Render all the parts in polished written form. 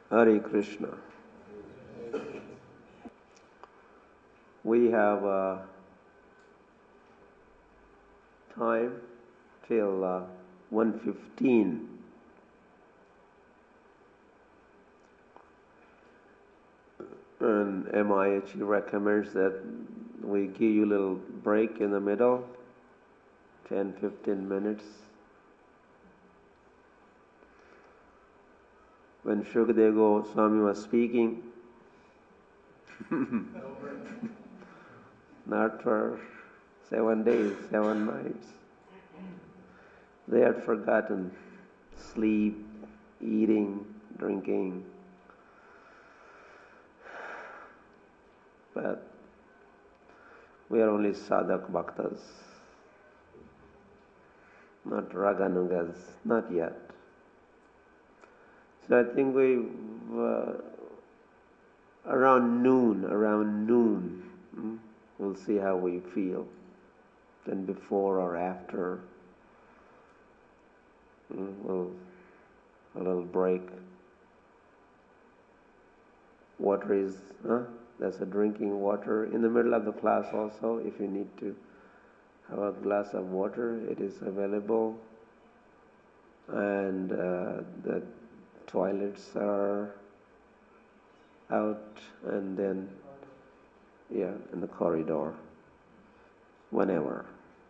Hare Krishna. We have time till 1:15. And MIHE recommends that we give you a little break in the middle, 10-15 minutes. When Shukadeva Goswami was speaking, not for 7 days, 7 nights, they had forgotten sleep, eating, drinking. But we are only sadhak bhaktas, not raganugas, not yet. So I think around noon, we'll see how we feel. Then before or after, we'll a little break. Water is, there's a drinking water in the middle of the class also. If you need to have a glass of water, it is available. And the toilets are out, and then, in the corridor, whenever.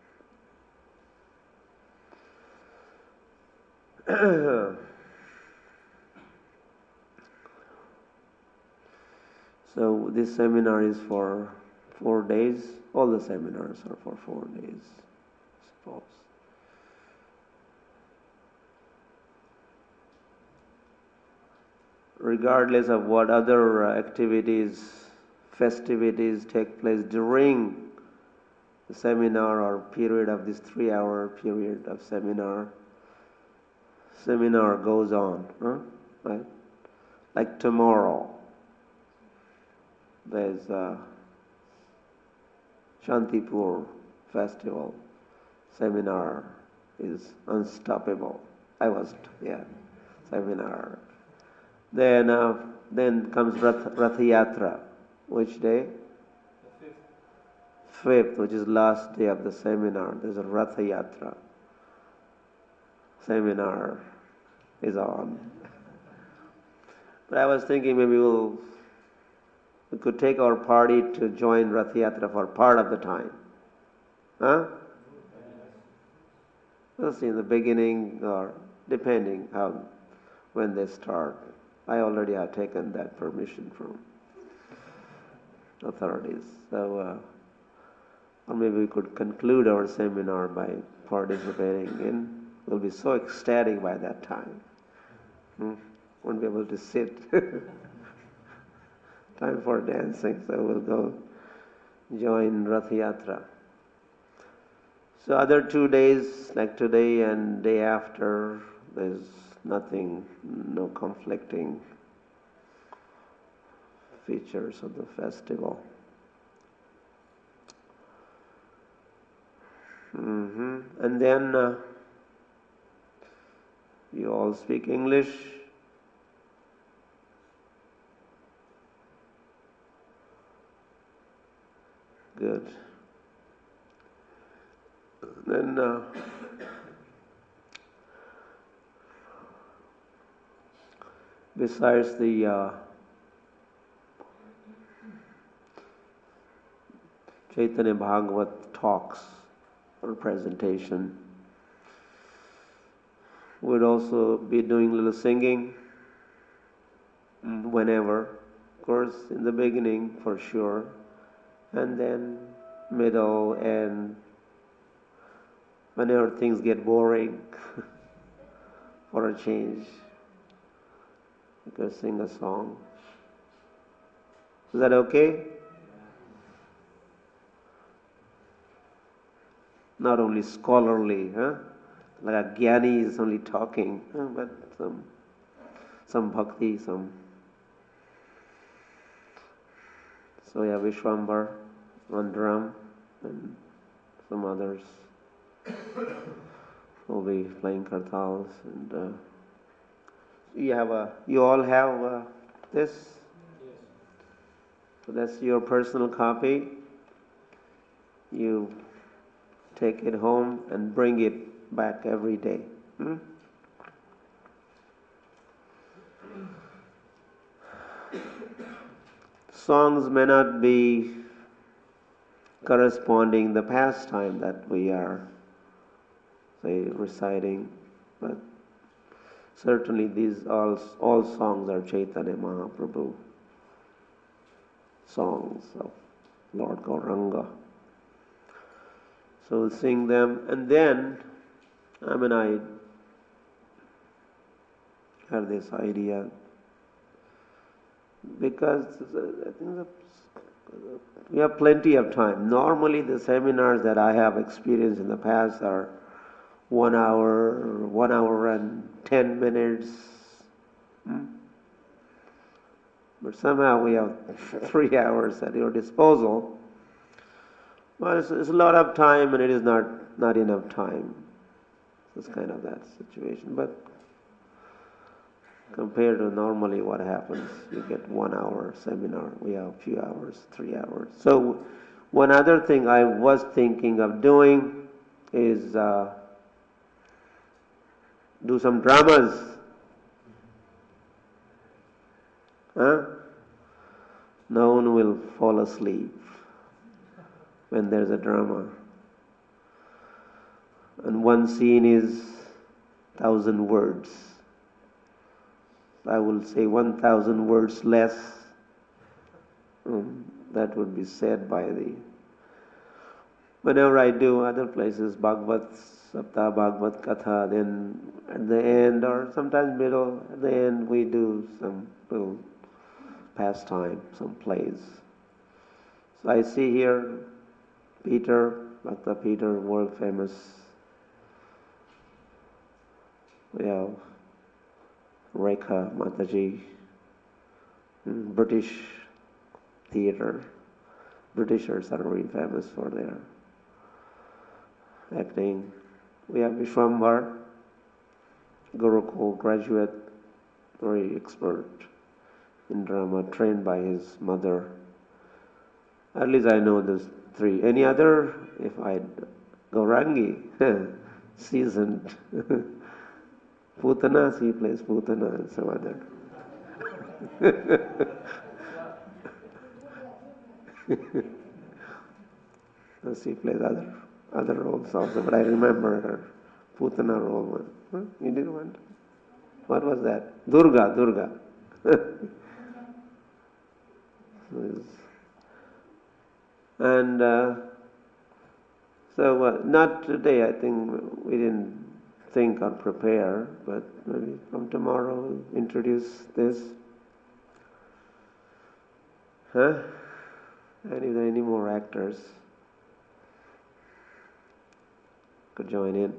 So this seminar is for 4 days. All the seminars are for 4 days, I suppose. Regardless of what other activities, festivities take place during the seminar or period of this 3-hour period of seminar goes on, right? Like tomorrow, there's a Shantipur festival. Seminar is unstoppable. Seminar. Then comes Rath Yatra. Which day? The 5th, which is last day of the seminar. There's a Rath Yatra. Seminar is on. But I was thinking maybe we could take our party to join Rath Yatra for part of the time. We'll see in the beginning, or depending when they start. I already have taken that permission from authorities. So, or maybe we could conclude our seminar by participating in. We'll be so ecstatic by that time. Won't be able to sit. Time for dancing, so we'll go join Rath Yatra. So other 2 days, like today and day after, there's nothing, no conflicting features of the festival. And then you all speak English. Good. Then besides the Chaitanya Bhagavat talks or presentation, we'd also be doing a little singing whenever. Of course, in the beginning for sure, and then middle, and whenever things get boring for a change, you could sing a song. Is that okay? Not only scholarly, like a jnani is only talking, but some bhakti, some. So Vishwambar on drum, and some others will be playing kartals, and you all have this. So that's your personal copy. You take it home and bring it back every day. Songs may not be corresponding the pastime that we are, say, reciting, but certainly these all songs are Chaitanya Mahaprabhu songs of Lord Gauranga. So we'll sing them, and then, I had this idea because I think we have plenty of time. Normally the seminars that I have experienced in the past are 1 hour, 1 hour and 10 minutes. But somehow we have 3 hours at your disposal. Well, it's a lot of time and it is not enough time. It's kind of that situation. But compared to normally what happens, you get 1 hour seminar, we have a few hours, 3 hours. So one other thing I was thinking of doing is do some dramas. No one will fall asleep when there's a drama. And one scene is 1,000 words. I will say 1,000 words less. That would be said by whenever I do other places, Bhagavad Sapta, Bhagavad Katha, then at the end or sometimes middle, at the end we do some little pastime, some plays. So I see here Peter, Bhakta Peter, world famous. We have Rekha Mataji, British theatre. Britishers are very famous for their acting. We have Vishwambar, Gurukul graduate, very expert in drama, trained by his mother. At least I know those three. Any other? If I Gaurangi, seasoned. Putana, he plays Putana and some other. She plays other roles also, but I remember her Putana role one. You did one? What was that? Durga. And so not today, I think we didn't think or prepare, but maybe from tomorrow we'll introduce this. And if there are any more actors could join in.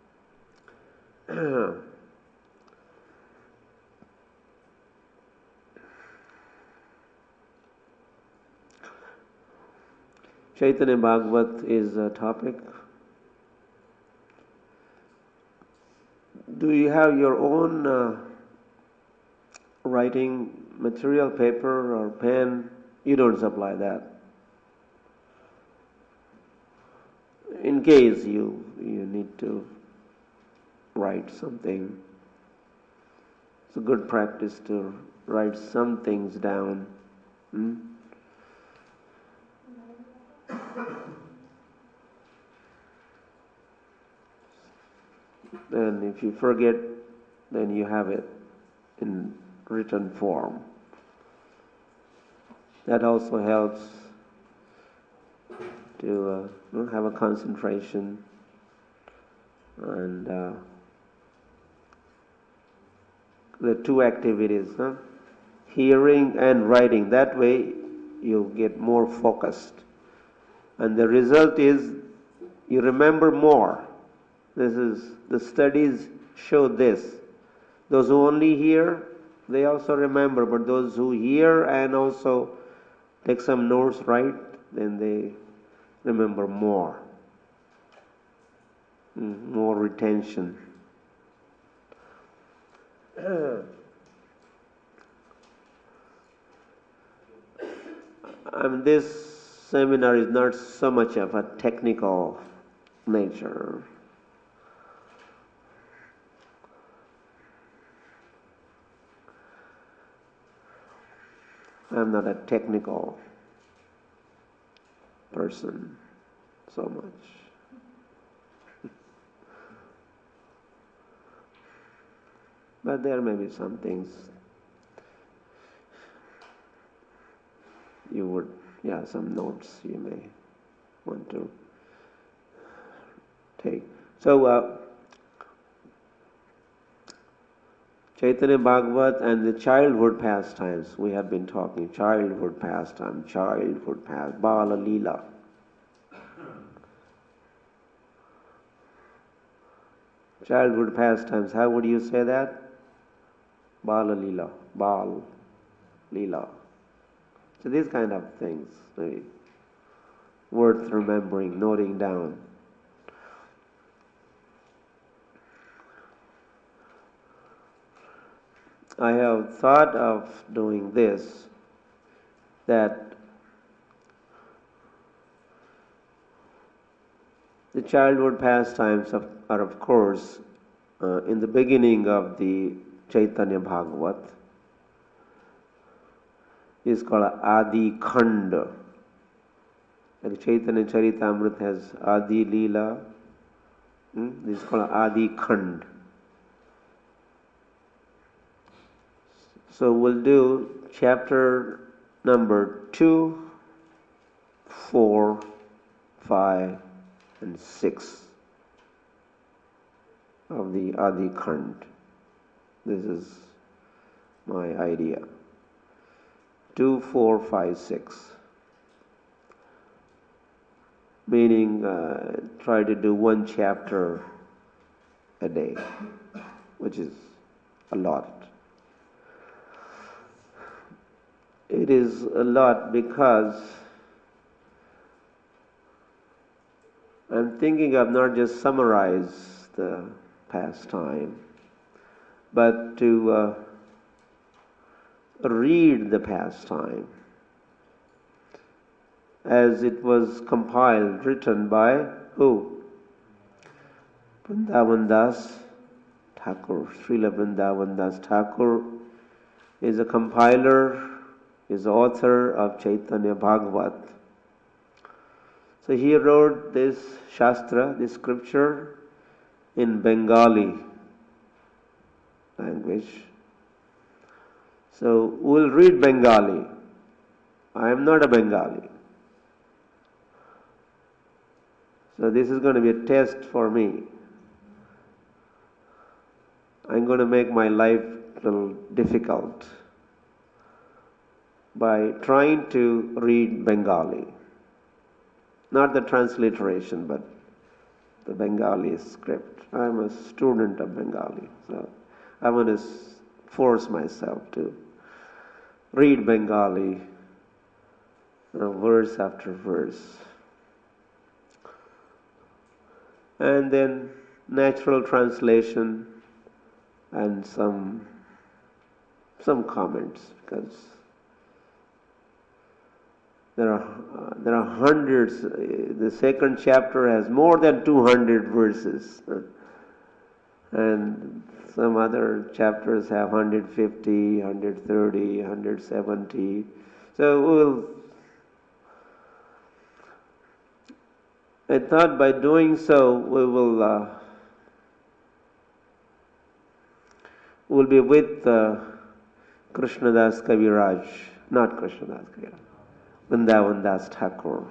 Chaitanya Bhagavat is a topic. Do you have your own writing material, paper or pen? You don't supply that. In case you need to write something, it's a good practice to write some things down. And if you forget, then you have it in written form. That also helps to have a concentration and the two activities, hearing and writing. That way you get more focused. And the result is you remember more. The studies show this. Those who only hear, they also remember, but those who hear and also take some notes, write, then they remember more. More retention. this seminar is not so much of a technical nature. I'm not a technical person so much. But there may be some things you would, some notes you may want to take. So, Chaitanya Bhagavat and the childhood pastimes, we have been talking childhood pastime, Bala Leela. Childhood pastimes, how would you say that? Bala Leela, Bal Leela. So these kind of things, maybe worth remembering, noting down. I have thought of doing this, that the childhood pastimes are of course in the beginning of the Chaitanya Bhagavat. Is called Adi Khand. Like Chaitanya Charitamrita has Adi Leela. This is called Adi Khand. So we'll do chapter number 2, 4, 5, and 6 of the Adi Khand. This is my idea. 2, 4, 5, 6. Meaning, try to do one chapter a day, which is a lot. It is a lot because I'm thinking of not just summarize the pastime, but to read the pastime as it was compiled, written by who? Vrindavan Das Thakur. Srila Vrindavan Das Thakur is a compiler, is author of Chaitanya Bhagavat. So he wrote this Shastra, this scripture, in Bengali language. So we'll read Bengali. I am not a Bengali. So this is going to be a test for me. I'm going to make my life a little difficult by trying to read Bengali. Not the transliteration, but the Bengali script. I'm a student of Bengali, so I want to force myself to read Bengali verse after verse. And then natural translation and some comments, because there are hundreds. The second chapter has more than 200 verses, and some other chapters have 150, 130, 170. So I thought by doing so we will be with Krishnadas Kaviraj, not Krishnadas Kaviraj, Vrindavan Das Thakur.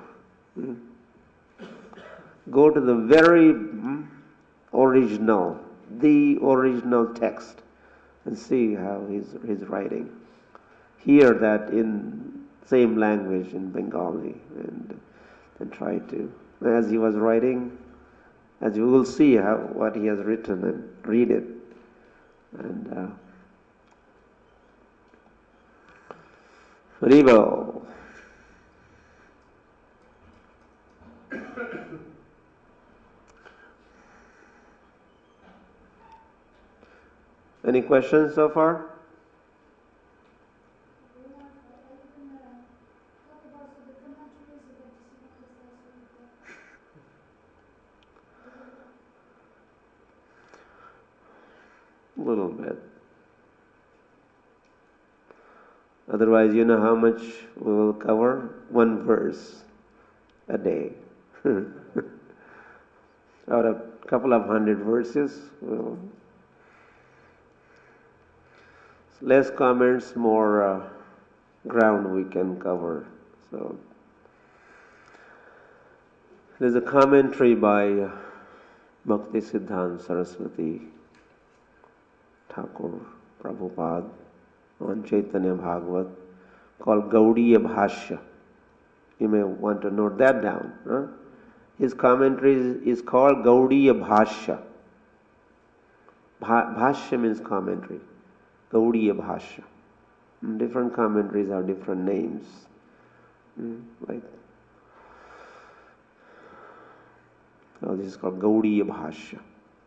Go to the very original, the original text, and see how he's writing. Hear that in same language in Bengali, and try to, as he was writing, as you will see what he has written, and read it. And Haribo. Any questions so far? little bit. Otherwise, you know how much we will cover? One verse a day. Out of a couple of hundred verses, less comments, more ground we can cover. So there's a commentary by Bhaktisiddhanta Saraswati Thakur Prabhupada on Chaitanya Bhagavat called Gaudiya Bhashya. You may want to note that down. Huh? His commentary is called Gaudiya Bhashya. Bhashya means commentary. Gaudiya Bhashya. Different commentaries have different names. Like, so this is called Gaudiya Bhashya.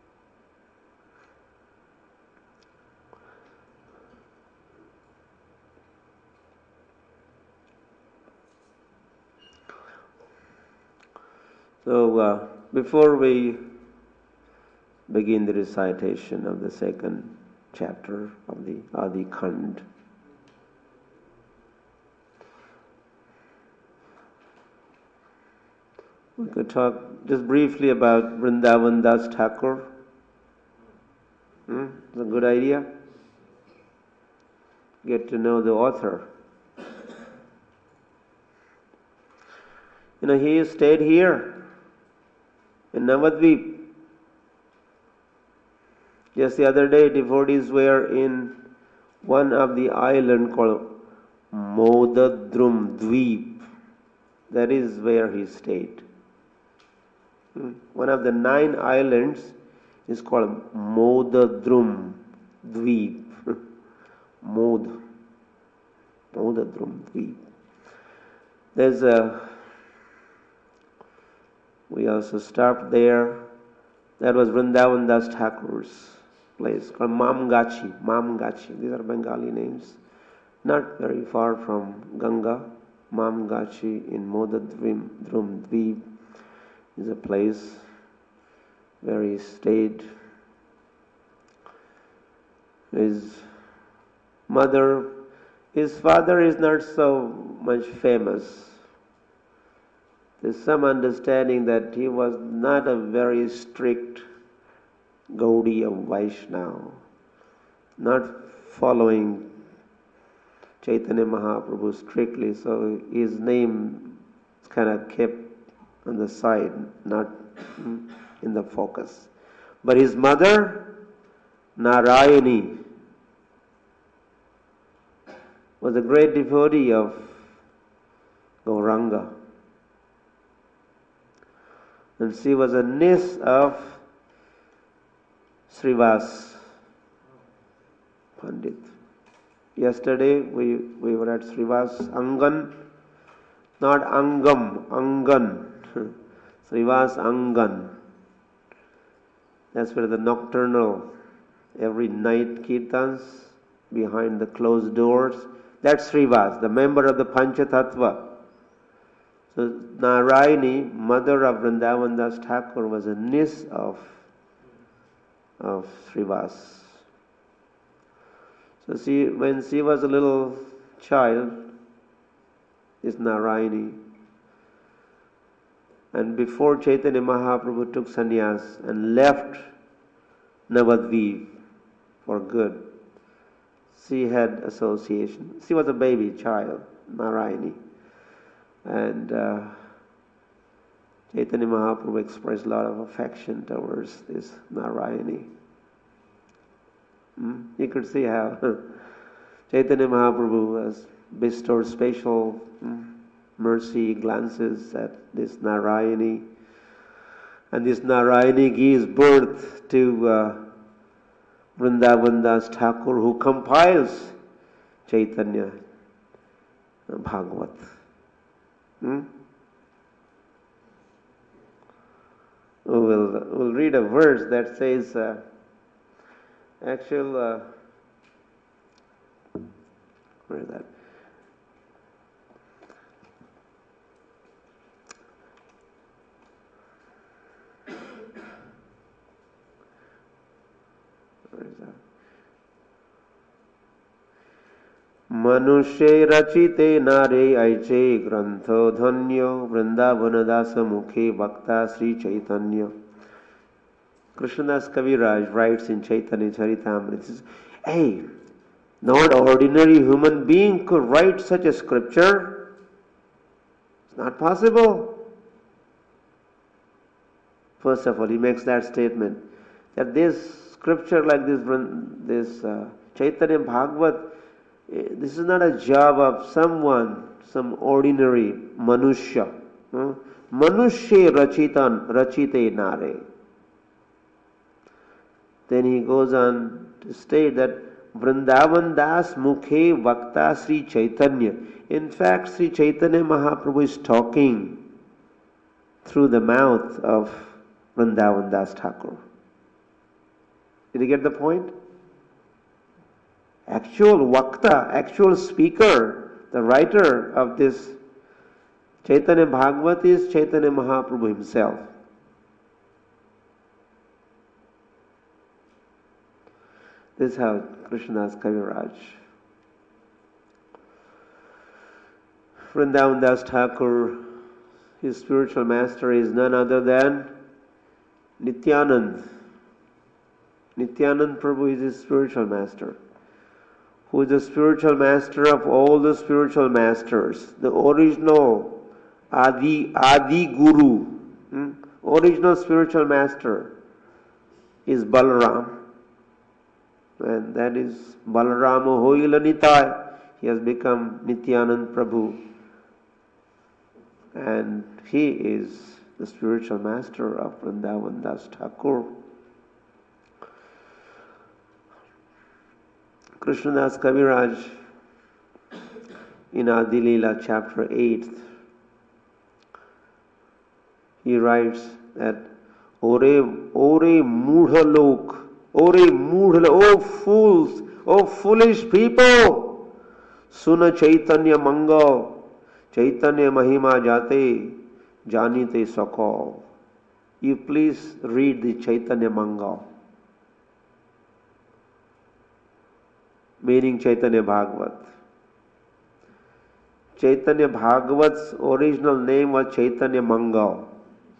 So before we begin the recitation of the second chapter of the Adi Khand, we could talk just briefly about Vrindavan Das Thakur. It's a good idea. Get to know the author. He stayed here in Navadvip. Just the other day, devotees were in one of the island called Modadrum Dweep. That is where he stayed. One of the 9 islands is called Modadrum Dweep. Modadrum Dweep. We also stopped there. That was Vrindavan Das Thakur's place called Mamgachi. Mamgachi. These are Bengali names. Not very far from Ganga. Mamgachi in Modadrum Dweep is a place where he stayed. His father is not so much famous. There's some understanding that he was not a very strict Gaudiya Vaishnava, not following Chaitanya Mahaprabhu strictly, so his name is kind of kept on the side, not in the focus. But his mother, Narayani, was a great devotee of Gauranga. And she was a niece of Srivas Pandit. Yesterday we were at Srivas Angan, not Angam, Angan. Srivas Angan. That's where the nocturnal, every night kirtans behind the closed doors. That's Srivas, the member of the Panchatattva. So Narayani, mother of Vrindavan Das Thakur, was a niece of Srivas. So when she was a little child, this Narayani, and before Chaitanya Mahaprabhu took sannyas and left Navadvip for good, she had association. She was a baby child, Narayani. And Chaitanya Mahaprabhu expressed a lot of affection towards this Narayani. You could see how Chaitanya Mahaprabhu has bestowed special mercy glances at this Narayani. And this Narayani gives birth to Vrindavan Das Thakur, who compiles Chaitanya Bhagavat. We'll read a verse that says, where is that? Where is that? मनुष्य रचिते नारे ऐचे ग्रंथ धन्य वृंदावन दास मुखे वक्ता Sri Chaitanya. Krishnadas Kaviraj writes in Chaitanya Charitamrita, says, hey, not ordinary human being could write such a scripture. It's not possible. First of all, he makes that statement that this scripture like this Chaitanya Bhagavat, this is not a job of someone, some ordinary manushya. Manushya rachite nare. Then he goes on to state that Vrindavan Das Mukhe Vakta Sri Chaitanya. In fact, Sri Chaitanya Mahaprabhu is talking through the mouth of Vrindavan Das Thakur. Did you get the point? Actual Vakta, actual speaker, the writer of this Chaitanya Bhagavat is Chaitanya Mahaprabhu himself. This is how Krishnadas Kaviraj. Vrindavan Das Thakur, his spiritual master is none other than Nityanand. Nityanand Prabhu is his spiritual master, who is the spiritual master of all the spiritual masters, the original Adi Guru. Original spiritual master is Balaram. And that is Balarama Hoila Nitai. He has become Nityanand Prabhu. And he is the spiritual master of Vrindavan Das Thakur. Krishnadas Kaviraj in Adilila chapter 8, he writes that Ore Mudhalok, oh fools, oh foolish people, Suna Chaitanya Mangal, Chaitanya Mahima Jate, Janite Sakho. You please read the Chaitanya Mangal, meaning Chaitanya Bhagavat. Chaitanya Bhagavat's original name was Chaitanya Mangal.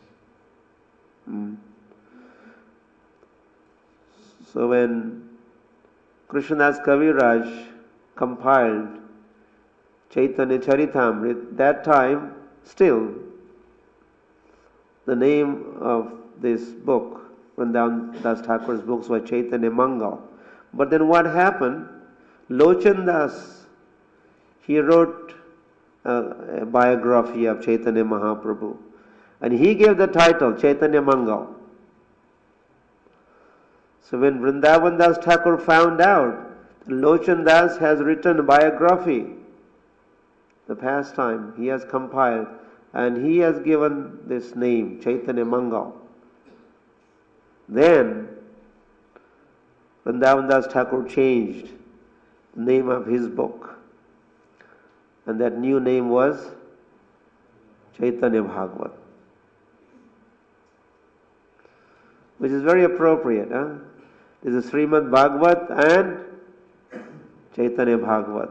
So when Krishnadas Kaviraj compiled Chaitanya Charitamrita, that time still the name of this book, Vrindavan Das Thakur's books, was Chaitanya Mangal. But then what happened? Lochan Das, he wrote a biography of Chaitanya Mahaprabhu, and he gave the title Chaitanya Mangal. So when Vrindavan Das Thakur found out that Lochan Das has written a biography, the pastime he has compiled, and he has given this name, Chaitanya Mangal, then Vrindavan Das Thakur changed the name of his book, and that new name was Chaitanya Bhagavat, which is very appropriate. This is Srimad Bhagavat and Chaitanya Bhagavat.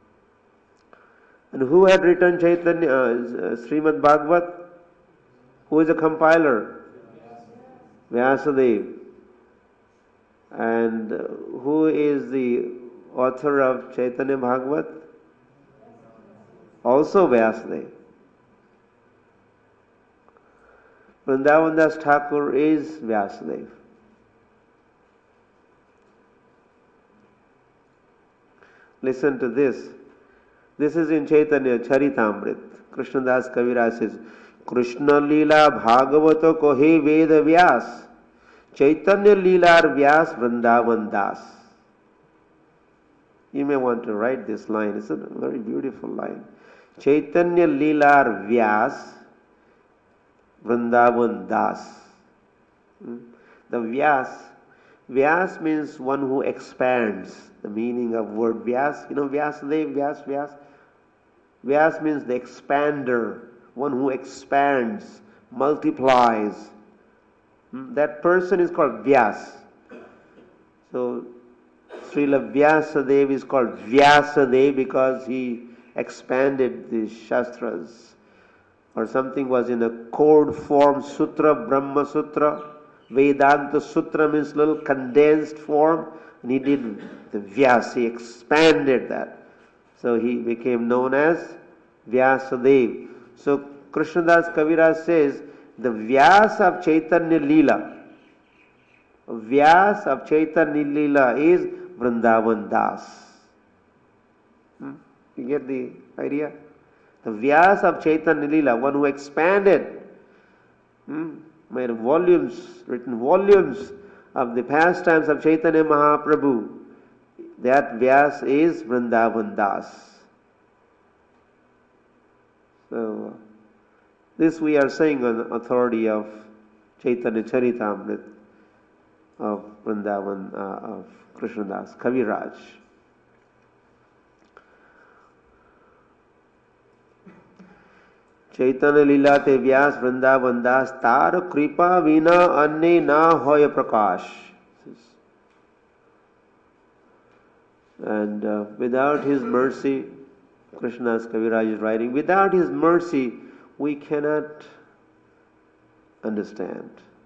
And who had written Srimad Bhagavat? Who is the compiler? Vyasadeva. And who is the author of Chaitanya Bhagavat? Also Vyasadeva. Vrindavan Das Thakur is Vyasadeva. Listen to this. This is in Chaitanya Charitamrita. Krishnadas Kaviraj says, Krishna Leela Bhagavata Kohe Veda Vyas, Chaitanya Leelar Vyas Vrindavan Das. You may want to write this line. It's a very beautiful line. Chaitanya Leelar Vyas Vrindavan Das. The Vyas means one who expands. The meaning of word Vyas, Vyasadeva, Vyas. Vyas means the expander, one who expands, multiplies. That person is called Vyas. So Srila Vyasadeva is called Vyasadeva because he expanded the Shastras. Or something was in a code form, Sutra, Brahma Sutra. Vedanta Sutra means little condensed form. And he did the Vyasa, he expanded that. So he became known as Vyasadeva. So Krishnadas Kaviraj says, the Vyasa of Chaitanya Leela, Vyas of Chaitanya Leela is Vrindavan Das. You get the idea? The Vyas of Chaitanya Leela, one who expanded, made volumes, written volumes of the pastimes of Chaitanya Mahaprabhu. That Vyas is Vrindavan Das. So, this we are saying on the authority of Chaitanya Charitamrita of Vrindavan, of Krishnadas Kaviraj. Chaitanya Leela te Vyas Vrindavan Das tar kripa vina anne na hoya prakash. And without his mercy, Krishnadas Kaviraj is writing, without his mercy we cannot understand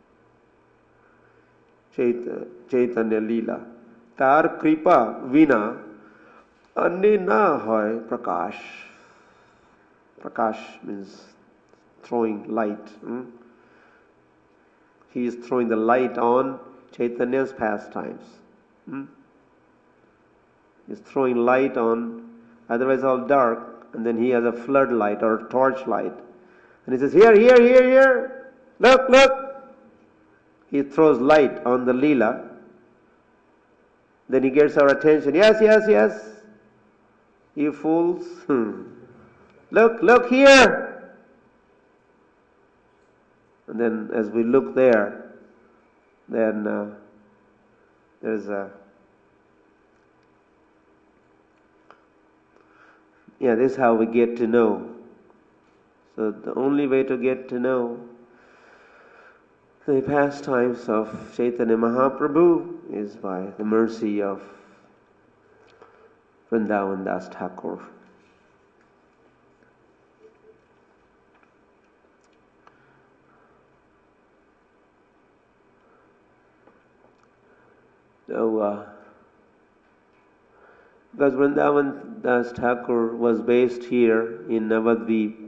Chaitanya Leela. Tar kripa vina anne na hoy prakash. Prakash means throwing light. He is throwing the light on Chaitanya's pastimes. He is throwing light on, otherwise all dark, and then he has a floodlight or torchlight. And he says, here, here, here, here, look, look. He throws light on the Leela. Then he gets our attention. Yes, yes, yes. You fools. Look, look here. And then as we look there, then there's a... this is how we get to know. So the only way to get to know the pastimes of Chaitanya Mahaprabhu is by the mercy of Vrindavan Das Thakur. So, because Vrindavan Das Thakur was based here in Navadvip,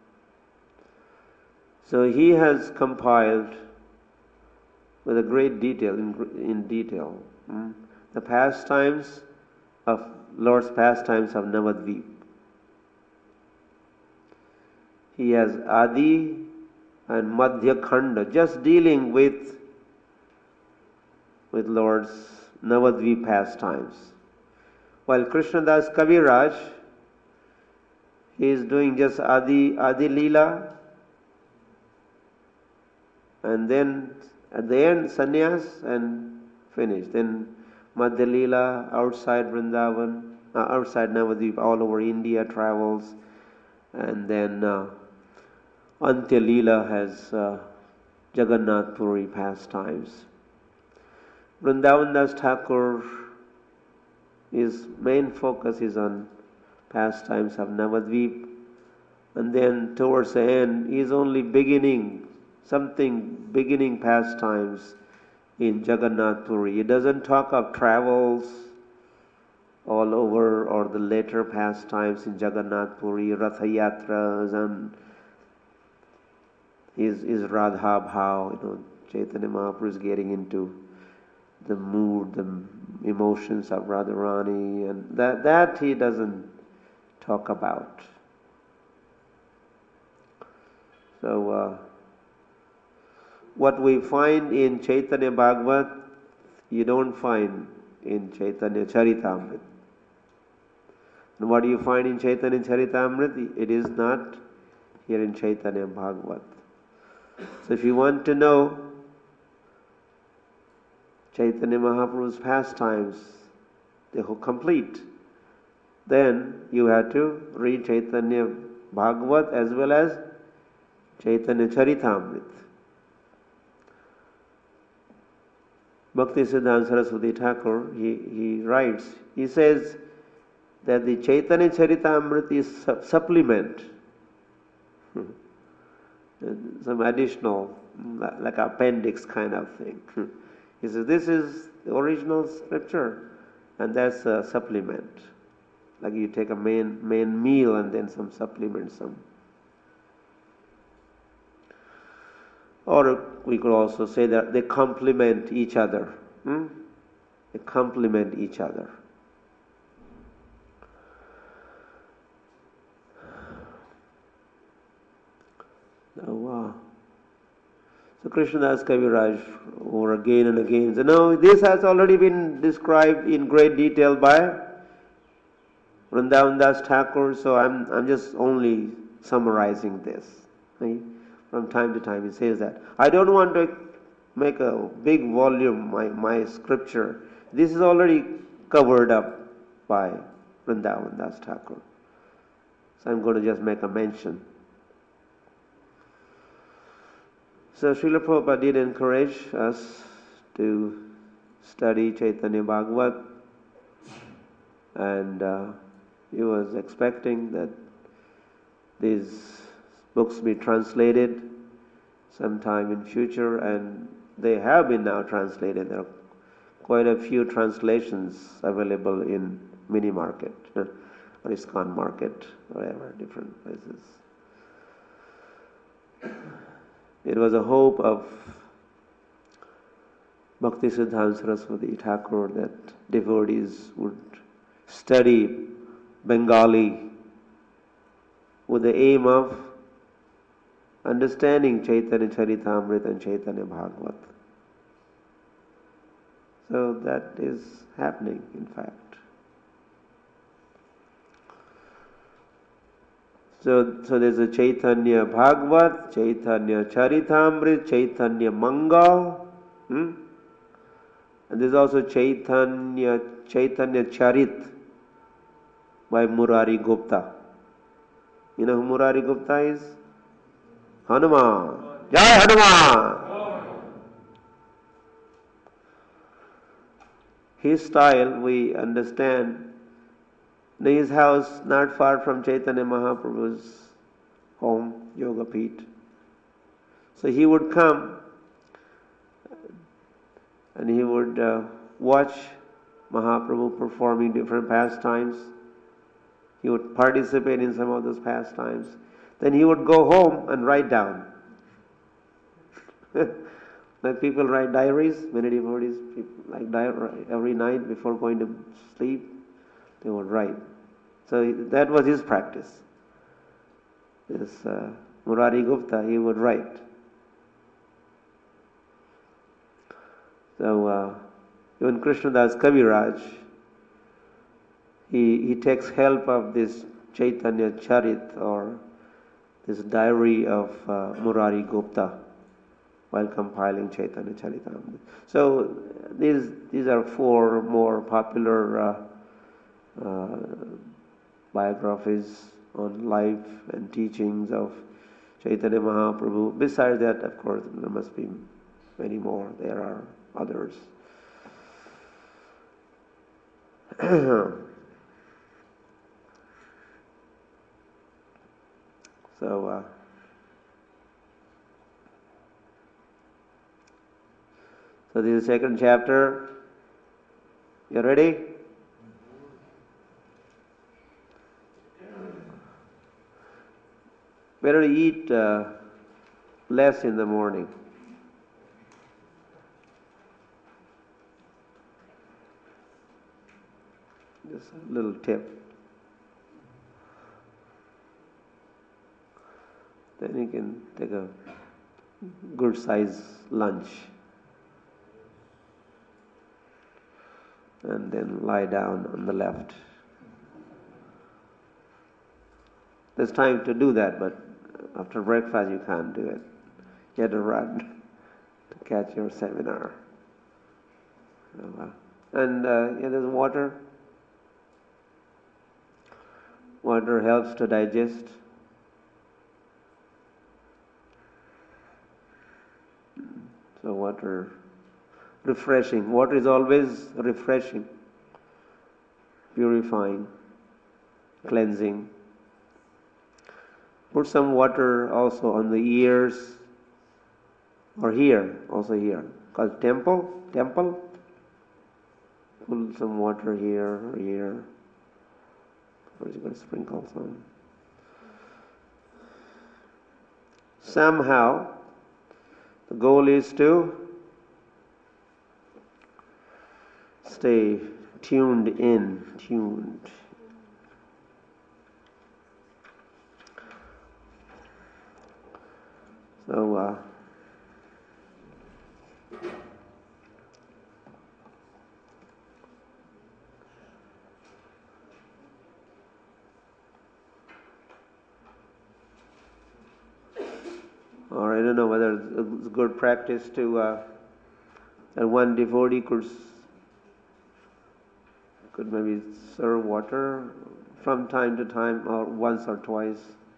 so he has compiled with a great detail, in detail, the pastimes of Lord's pastimes of Navadvip. He has Adi and Madhya Khanda, just dealing with Lord's Navadvip pastimes. While Krishnadas Kaviraj, he is doing just Adi Leela, and then at the end Sannyas and finish. Then Madhya Leela outside Vrindavan, outside Navadvip, all over India travels, and then Antya Leela has Jagannath Puri pastimes. Vrindavan Das Thakur, his main focus is on pastimes of Navadvip, and then towards the end he is only beginning pastimes in Jagannath Puri. He doesn't talk of travels all over or the later pastimes in Jagannath Puri, Ratha Yatras and his Radha Bhav. Chaitanya Mahaprabhu is getting into the mood, the emotions of Radharani, and that he doesn't talk about. So what we find in Chaitanya Bhagavat, you don't find in Chaitanya Charitamrita. And what do you find in Chaitanya Charitamrita? It is not here in Chaitanya Bhagavat. So if you want to know Chaitanya Mahaprabhu's pastimes, they are complete, then you have to read Chaitanya Bhagavat as well as Chaitanya Charitamrita. Bhaktisiddhanta Saraswati Thakur, he writes, he says that the Chaitanya Charitamrita is supplement, some additional, like appendix kind of thing. He says this is the original scripture, and that's a supplement. Like you take a main meal and then some supplements, some. Or we could also say that they complement each other. They complement each other. So Krishnadas Kaviraj, over again and again, said, no, this has already been described in great detail by Vrindavan Das Thakur, so I'm just only summarizing this. Right? From time to time he says that. I don't want to make a big volume, my scripture. This is already covered up by Vrindavan Das Thakur. So I'm going to just make a mention. So Srila Prabhupada did encourage us to study Chaitanya Bhagavat, and he was expecting that these books be translated sometime in future, and they have been now translated. There are quite a few translations available in Mini Market or ISKCON Market, whatever, different places. It was a hope of Bhaktisiddhanta Saraswati Thakur that devotees would study Bengali with the aim of understanding Chaitanya Charitamrita and Chaitanya Bhagavat. So that is happening, in fact. So there's a Chaitanya Bhagavat, Chaitanya Charitamrita, Chaitanya Mangal, and there's also Chaitanya Charit by Murari Gupta. You know who Murari Gupta is? Hanuman. Jai Hanuman! His style, we understand. His house not far from Chaitanya Mahaprabhu's home, Yoga Peeth. So he would come and he would watch Mahaprabhu performing different pastimes. He would participate in some of those pastimes. Then he would go home and write down. Like people write diaries, many devotees like diary every night before going to sleep, they would write. So that was his practice. This Murari Gupta, he would write. So even Krishnadas Kaviraj, he takes help of this Chaitanya Charit or this diary of Murari Gupta while compiling Chaitanya Charitamrita. So these are four more popular biographies on life and teachings of Chaitanya Mahaprabhu. Besides that, of course, there must be many more. There are others. So this is the second chapter. You ready? Better eat less in the morning. Just a little tip. Then you can take a good size lunch and then lie down on the left. There's time to do that, but after breakfast you can't do it. You have to run to catch your seminar. And there's water. Water helps to digest. So water refreshing. Water is always refreshing, purifying, cleansing. Put some water also on the ears, or here, also here. Because temple. Put some water here, or here. Or you can sprinkle some. Somehow, the goal is to stay tuned. So, or I don't know whether it's good practice to that one devotee could maybe serve water from time to time, or once or twice.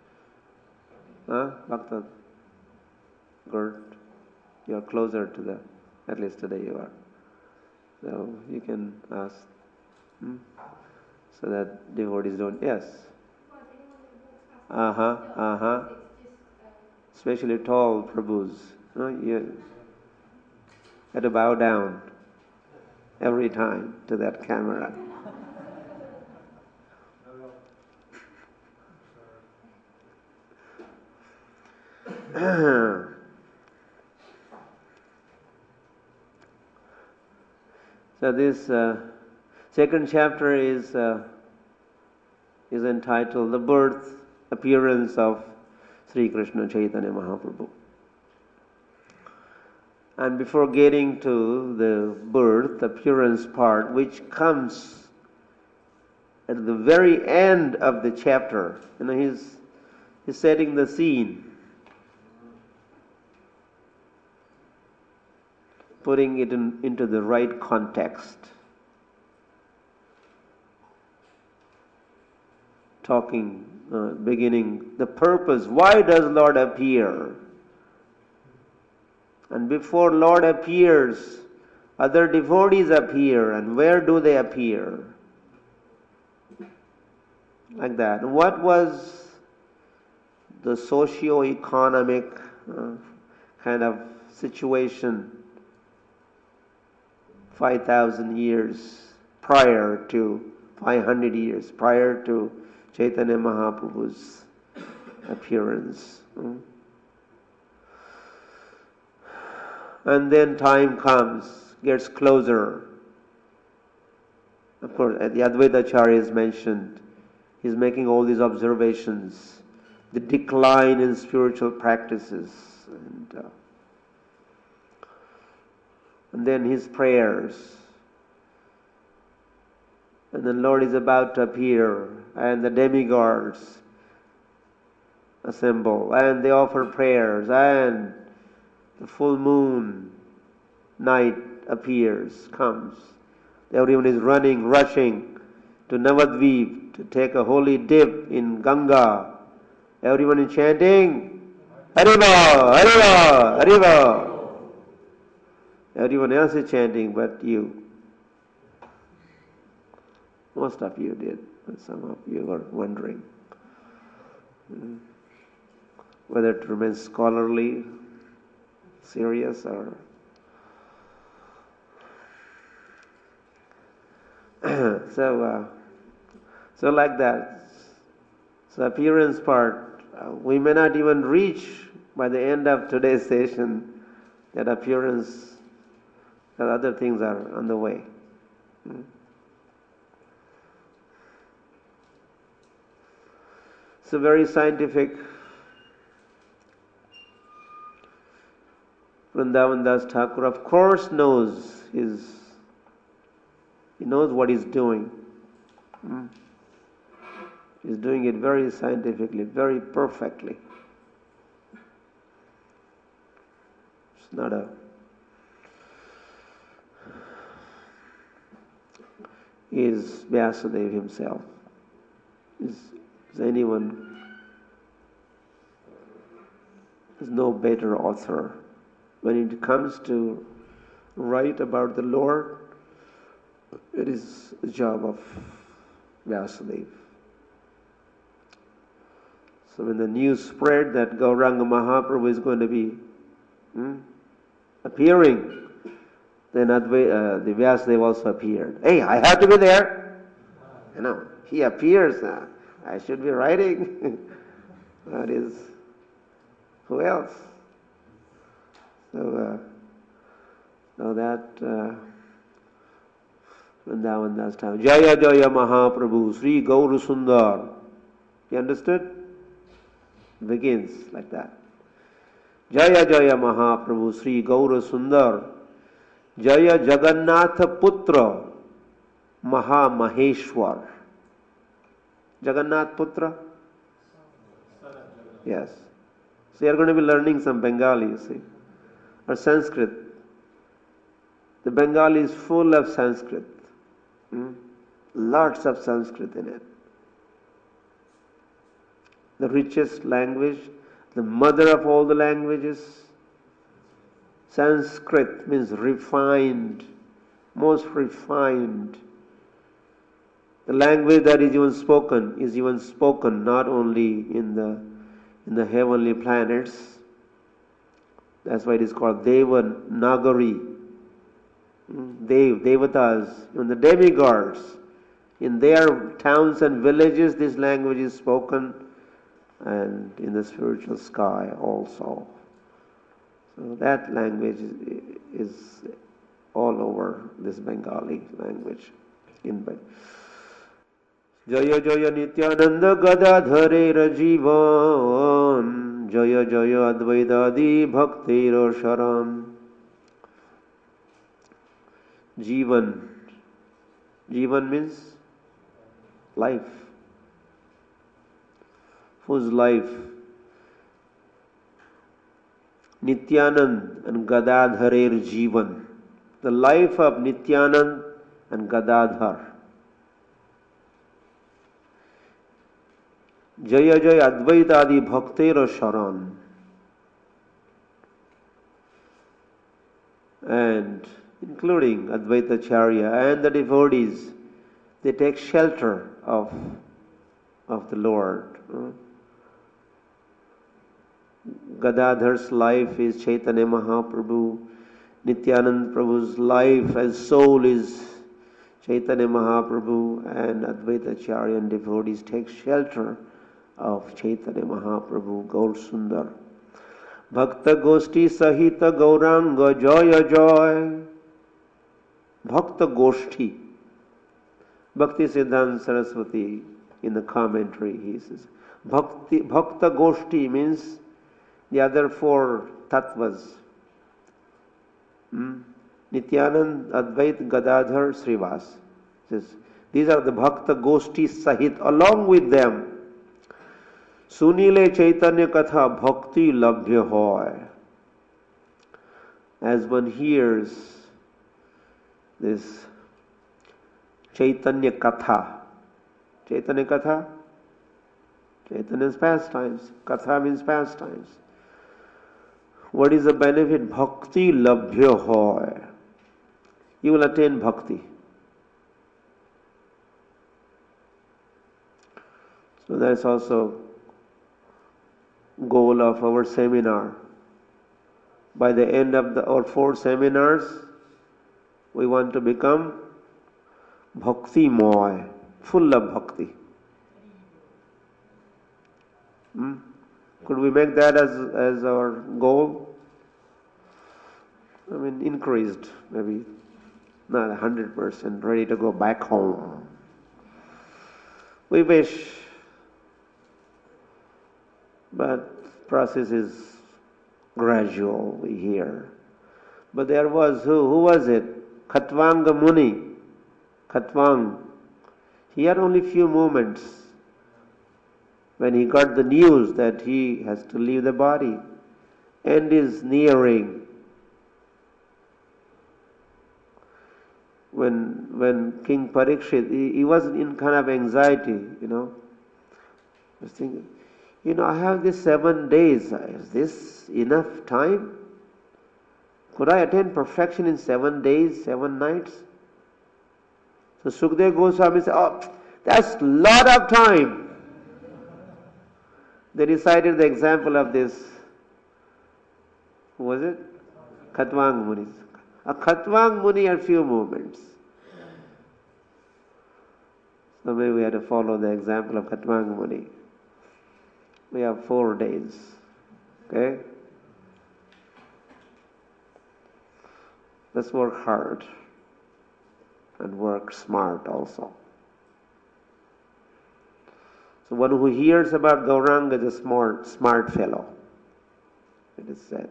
Bhakta Gurt, you're closer to the, at least today you are. So you can ask, so that devotees don't, yes. Especially tall Prabhus. You had to bow down every time to that camera. So this second chapter is entitled "The Birth Appearance of Sri Krishna Chaitanya Mahaprabhu." And before getting to the birth appearance part, which comes at the very end of the chapter, he's setting the scene, putting it into the right context, talking, beginning the purpose. Why does Lord appear? And before Lord appears, other devotees appear, and where do they appear? Like that. What was the socio-economic kind of situation 5,000 years prior to, 500 years prior to Chaitanya Mahaprabhu's appearance? And then time comes, gets closer. Of course, the Advaita Acharya is mentioned. He's making all these observations, the decline in spiritual practices, and then his prayers. And the Lord is about to appear, and the demigods assemble, and they offer prayers, and the full moon night comes. Everyone is running, rushing to Navadvip to take a holy dip in Ganga. Everyone is chanting, Hariva, Hariva, Hariva. Everyone else is chanting but you. Most of you did, but some of you were wondering whether to remain scholarly, serious, or so like that. So appearance part, we may not even reach by the end of today's session that appearance, because other things are on the way. So very scientific. Vrindavan Das Thakur, of course, knows he knows what he's doing. He's doing it very scientifically, very perfectly. It's not is Vyasadeva himself. Is anyone, is no better author when it comes to write about the Lord, it is the job of Vyasadeva. So when the news spread that Gauranga Mahaprabhu is going to be appearing, then the Vyasadeva also appeared. Hey, I have to be there. He appears. I should be writing. That is, who else? So that Vrindavan Das time. Jaya Jaya Mahaprabhu Sri Gaura Sundar. You understood? Begins like that. Jaya Jaya Mahaprabhu Sri Gaura Sundar. Jaya Jagannatha Putra Maha Maheshwar. Jagannath Putra? Yes. So you are going to be learning some Bengali, you see, or Sanskrit. The Bengali is full of Sanskrit. Lots of Sanskrit in it. The richest language, the mother of all the languages. Sanskrit means refined, most refined. The language that is even spoken not only in the heavenly planets. That's why it is called Devanagari. Devatas, and the demigods. In their towns and villages, this language is spoken, and in the spiritual sky also. So that language is all over this Bengali language. Jaya Jaya Nityananda Gadadhare Rajivan Jaya Jaya Advaitadi Bhaktir Sharan. Jivan. Jivan means life. Whose life? Nityanand and Gadadharer Jivan. The life of Nityanand and Gadadhar. Jaya Jaya Advaitadi Bhaktir Sharan. And including Advaitacharya and the devotees, they take shelter of the Lord. Gadadhar's life is Chaitanya Mahaprabhu. Nityanand Prabhu's life and soul is Chaitanya Mahaprabhu, and Advaitacharya and devotees take shelter of Chaitanya Mahaprabhu, Gaur Sundar. Bhakta Goshti Sahita Gauranga Jaya Joy. Bhakta Goshti. Bhakti Siddhanta Saraswati in the commentary, he says, Bhakta Goshti means the other four tattvas. Nityanand, Advait, Gadadhar, Srivas. Says, these are the Bhakta Goshti Sahit. Along with them, Sunile Chaitanya Katha Bhakti Labhya Hoy. As one hears this Chaitanya Katha. Chaitanya Katha? Chaitanya's pastimes. Katha means pastimes. What is the benefit? Bhakti Labhya Hoy. You will attain bhakti. So that's also goal of our seminar. By the end of our 4 seminars, we want to become Bhakti Moy, full of bhakti. Could we make that as our goal? I mean, increased, maybe not 100%, ready to go back home. We wish, but process is gradual, we hear. But there was, who was it? Khatwanga Muni. Khatwang. He had only few moments when he got the news that he has to leave the body. End is nearing. When King Parikshit, he was in kind of anxiety, I was thinking, I have this 7 days. Is this enough time Could I attain perfection in 7 days, 7 nights? So Sukadeva Goswami said, oh, that's a lot of time. They recited the example of this, who was it? Khatwang Muni. A Khatwang Muni are few moments. So maybe we have to follow the example of Khatwang Muni. We have 4 days. Okay? Let's work hard and work smart also. So one who hears about Gauranga is a smart fellow, it is said.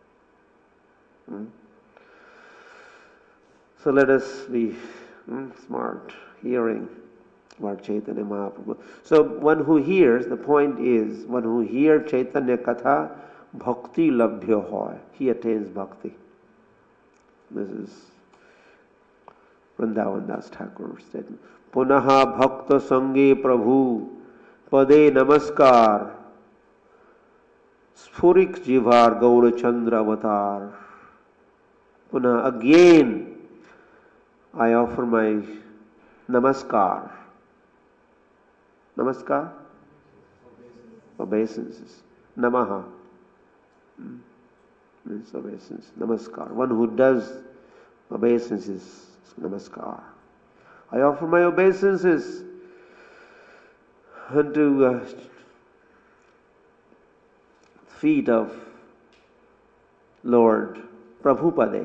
So let us be smart, hearing about Chaitanya Mahaprabhu. So one who hears, the point is, one who hears Chaitanya Katha, bhakti labhya hoy. He attains bhakti. This is Vrindavan Das Thakur's statement. Punaha bhakta sange prabhu pade namaskar sphurik jivar gaurachandra avatar. Puna, again I offer my namaskar. Namaskar? Obeisances. Namaha. Means obeisance. Namaskar. One who does obeisances, namaskar. I offer my obeisances unto feet of Lord Prabhupada.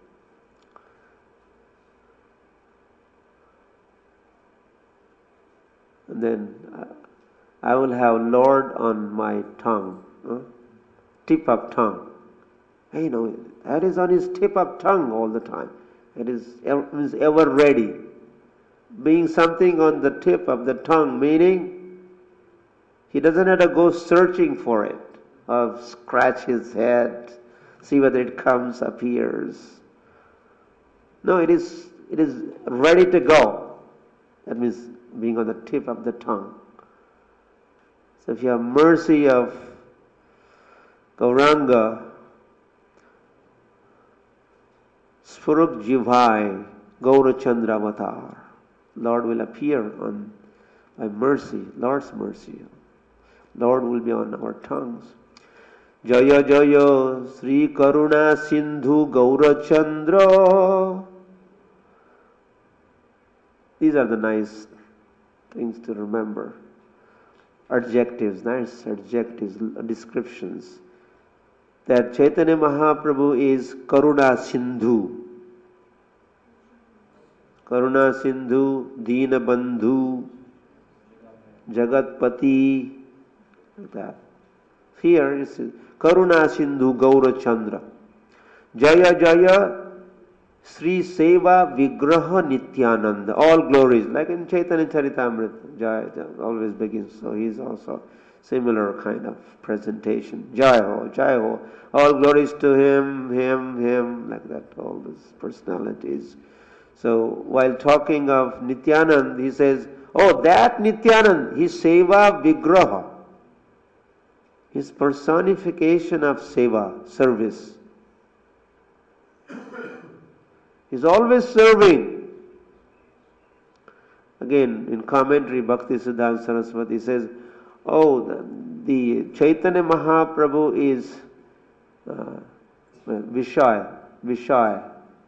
And then I will have Lord on my tongue, tip of tongue. You know, that is on his tip of tongue all the time. It is ever ready. Being something on the tip of the tongue, meaning he doesn't have to go searching for it, or scratch his head, see whether it comes, appears. No, it is ready to go. That means being on the tip of the tongue. So if you have mercy of Gauranga, Spuruk Jivai Gaurachandra Avatar, Lord will appear on by mercy, Lord's mercy. Lord will be on our tongues. Jaya Jaya Sri Karuna Sindhu Gaurachandra. These are the nice things to remember. Adjectives, nice adjectives, descriptions. That Chaitanya Mahaprabhu is Karuna Sindhu. Karuna Sindhu, Dina Bandhu, Jagatpati, like that. Here is Karuna Sindhu Gaurachandra. Jaya Jaya Sri Seva Vigraha Nityananda. All glories, like in Chaitanya Charitamrita, Jaya always begins. So he is also similar kind of presentation. Jai Ho, Jai Ho. All glories to him, like that, all these personalities. So while talking of Nityanand, he says, oh, that Nityanand, his Seva Vigraha, his personification of Seva, service. He's always serving. Again, in commentary, Bhakti Siddhanta Saraswati says, oh, the Chaitanya Mahaprabhu is Vishaya,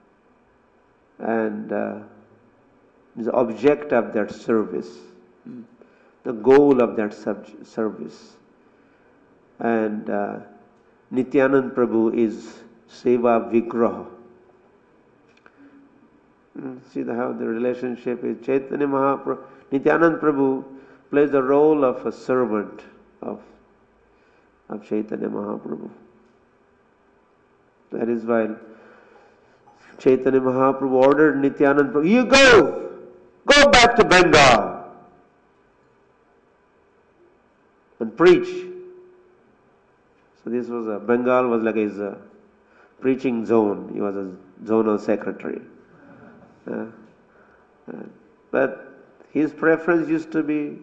and is the object of that service, the goal of that service. And Nityanand Prabhu is Seva Vigraha. See how the relationship is. Chaitanya Mahaprabhu, Nityanand Prabhu plays the role of a servant of Chaitanya Mahaprabhu. That is why Chaitanya Mahaprabhu ordered Nityanand Prabhu, you go back to Bengal and preach. So this was Bengal was like his preaching zone. He was a zonal secretary. But his preference used to be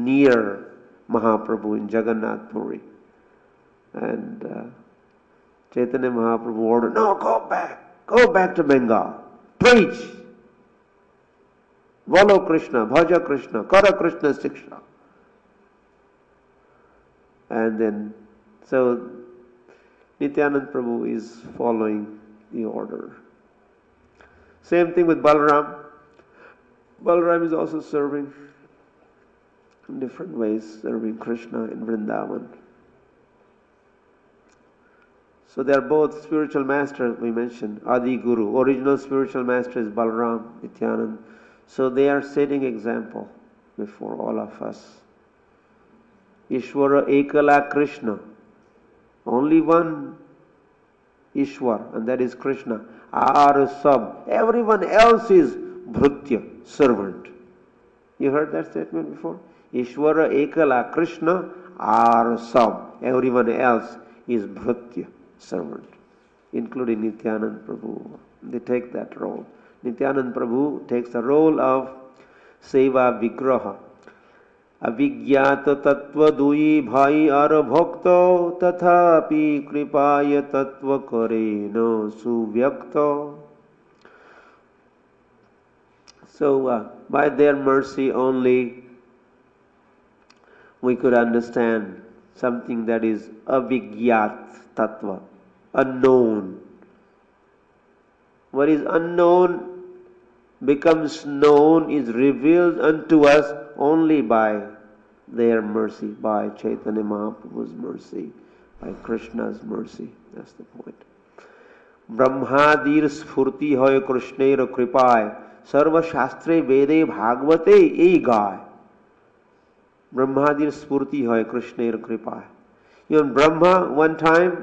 near Mahaprabhu in Jagannath Puri. And Chaitanya Mahaprabhu ordered, no, go back to Bengal, preach, Valo Krishna, Bhaja Krishna, Kara Krishna Siksha. And then, so Nityananda Prabhu is following the order. Same thing with Balaram. Balaram is also serving in different ways, serving Krishna in Vrindavan. So they are both spiritual masters, we mentioned. Adi Guru, original spiritual master is Balaram, Nityananda. So they are setting example before all of us. Ishvara Ekala Krishna. Only one Ishwar, and that is Krishna. Are sab. Everyone else is Bhrutya, servant. You heard that statement before? Ishvara Ekala Krishna are sab. Everyone else is Bhrutya, servant. Including Nityananda Prabhu. They take that role. Nityananda Prabhu takes the role of Seva Vigraha. अविज्ञात तत्व दुई भाई और भक्तो तथापि कृपाय तत्व करे न सुव्यक्तो. So by their mercy only we could understand something that is avigyat tattva, unknown. What is unknown becomes known, is revealed unto us only by their mercy, by Chaitanya Mahaprabhu's mercy, by Krishna's mercy. That's the point. Brahmadir sphurti hoy Krishner kripay sarva shastre vede bhagavate ei gay. Brahmadir sphurti hoy Krishner kripay. Even Brahma, one time,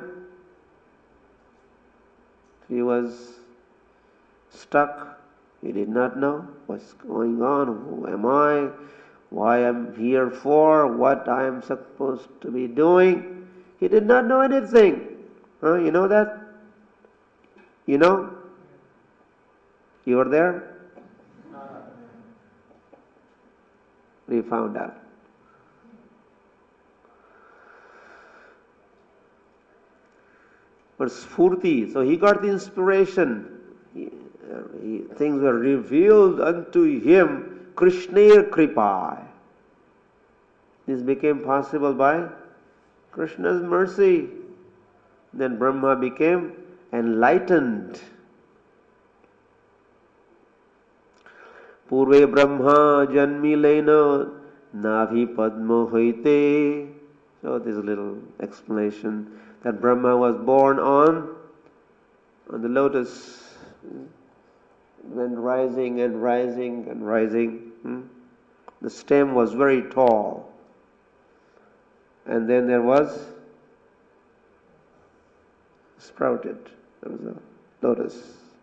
he was stuck. He did not know what's going on, who am I, why I'm here for, what I am supposed to be doing. He did not know anything. You know that? You know? You were there? We found out. But Sphurti, so he got the inspiration. Things were revealed unto him, Krishner Kripai. This became possible by Krishna's mercy. Then Brahma became enlightened. Purve Brahma janmilena navi padma hoite. So this little explanation that Brahma was born on the lotus. Then rising and rising and rising. The stem was very tall. And then there was sprouted. There was a lotus.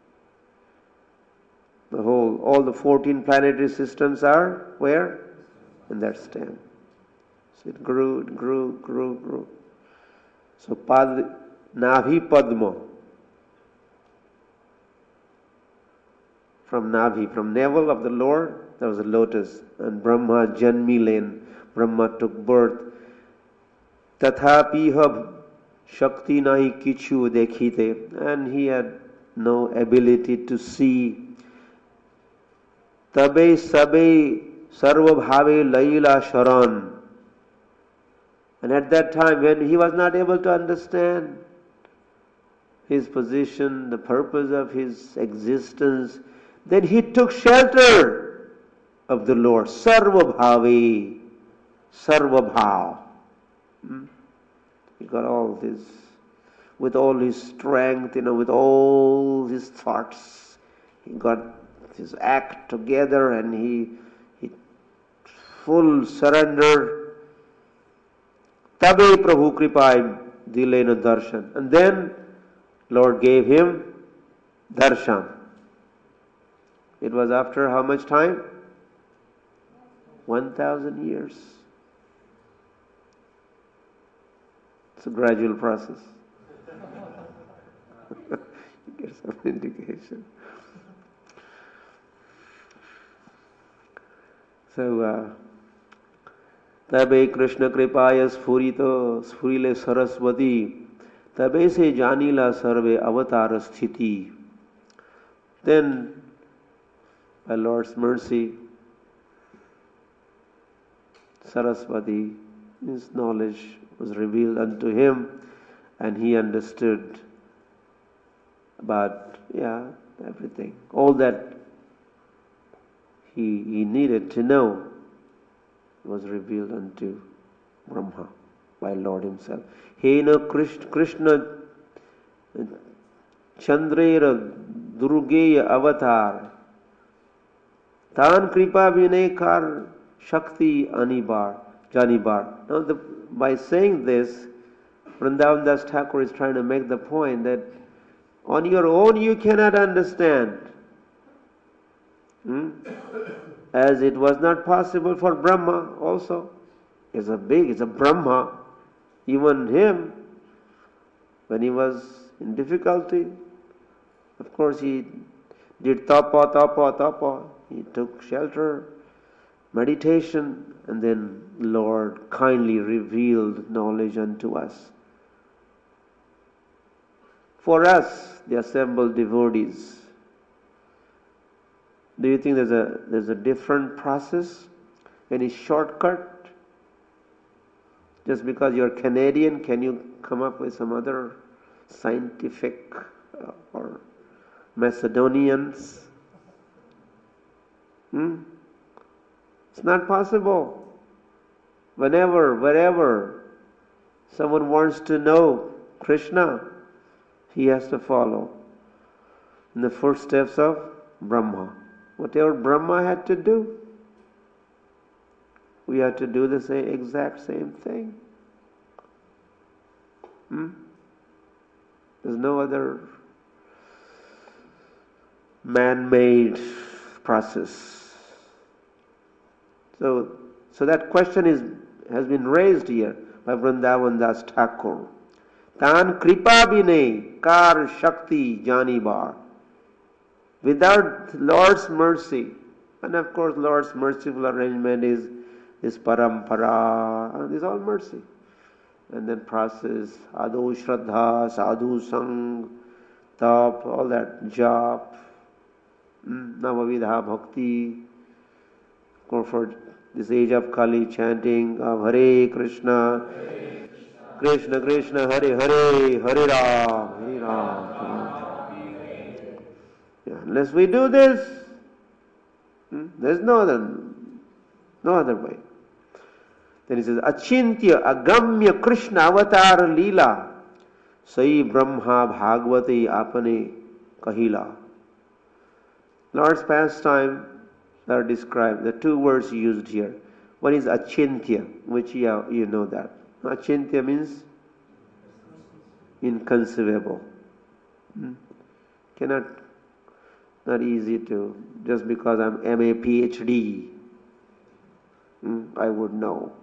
All the 14 planetary systems are where? In that stem. So it grew. So Navi Padma. From Navi, from navel of the Lord, there was a lotus. And Brahma janmilen. Brahma took birth. Tathapi shakti nahi kichu dekhite. And he had no ability to see. Tabe sabe sarva bhave laila sharan. And at that time, when he was not able to understand his position, the purpose of his existence, then he took shelter of the Lord. Sarva bhavi, sarva bhav. He got all this, with all his strength, with all his thoughts. He got his act together and he full surrender. Tabe Prabhu Kripai Dilena Darshan. And then Lord gave him darshan. It was after how much time? 1,000 years. It's a gradual process. You get some indication. So, Tabe Krishna Kripaya Sfurile Saraswati तबे से जानीला सर्वे avatar sthiti. Then, by Lord's mercy, Saraswati, his knowledge was revealed unto him, and he understood about, everything. All that he needed to know was revealed unto Brahma by Lord himself. Hena Krishna Chandrera Durugeya Avatar Tan Kripa Vinay Kar Shakti Anibar Janibar. Now by saying this, Vrindavan Das Thakur is trying to make the point that on your own you cannot understand. As it was not possible for Brahma also. It's a Brahma. Even him, when he was in difficulty, of course he did tapa. He took shelter, meditation, and then Lord kindly revealed knowledge unto us. For us, the assembled devotees, do you think there's a different process? Any shortcut? Just because you're Canadian, can you come up with some other scientific or Macedonians? It's not possible. Whenever, wherever someone wants to know Krishna, he has to follow in the footsteps of Brahma. Whatever Brahma had to do, we have to do the exact same thing. There's no other man-made process. So that question has been raised here by Vrindavan Das Thakur. Tan kripa bine kar shakti janibar. Without Lord's mercy, and of course Lord's merciful arrangement is parampara, and is all mercy. And then process, adu shraddha, sadhu sang, tap, all that, jap, navavidha bhakti, for this age of Kali, chanting of Hare Krishna, Krishna Krishna, Hare Hare, Hare Ram, Hare Ram. Unless we do this, there's no other way. Then he says, Achintya agamya Krishna avatar leela sai brahma bhagavate apane kahila. Lord's pastime are described, the two words used here. One is achintya, which you know that. Achintya means inconceivable. Not easy to, just because I'm MA PhD, I would know.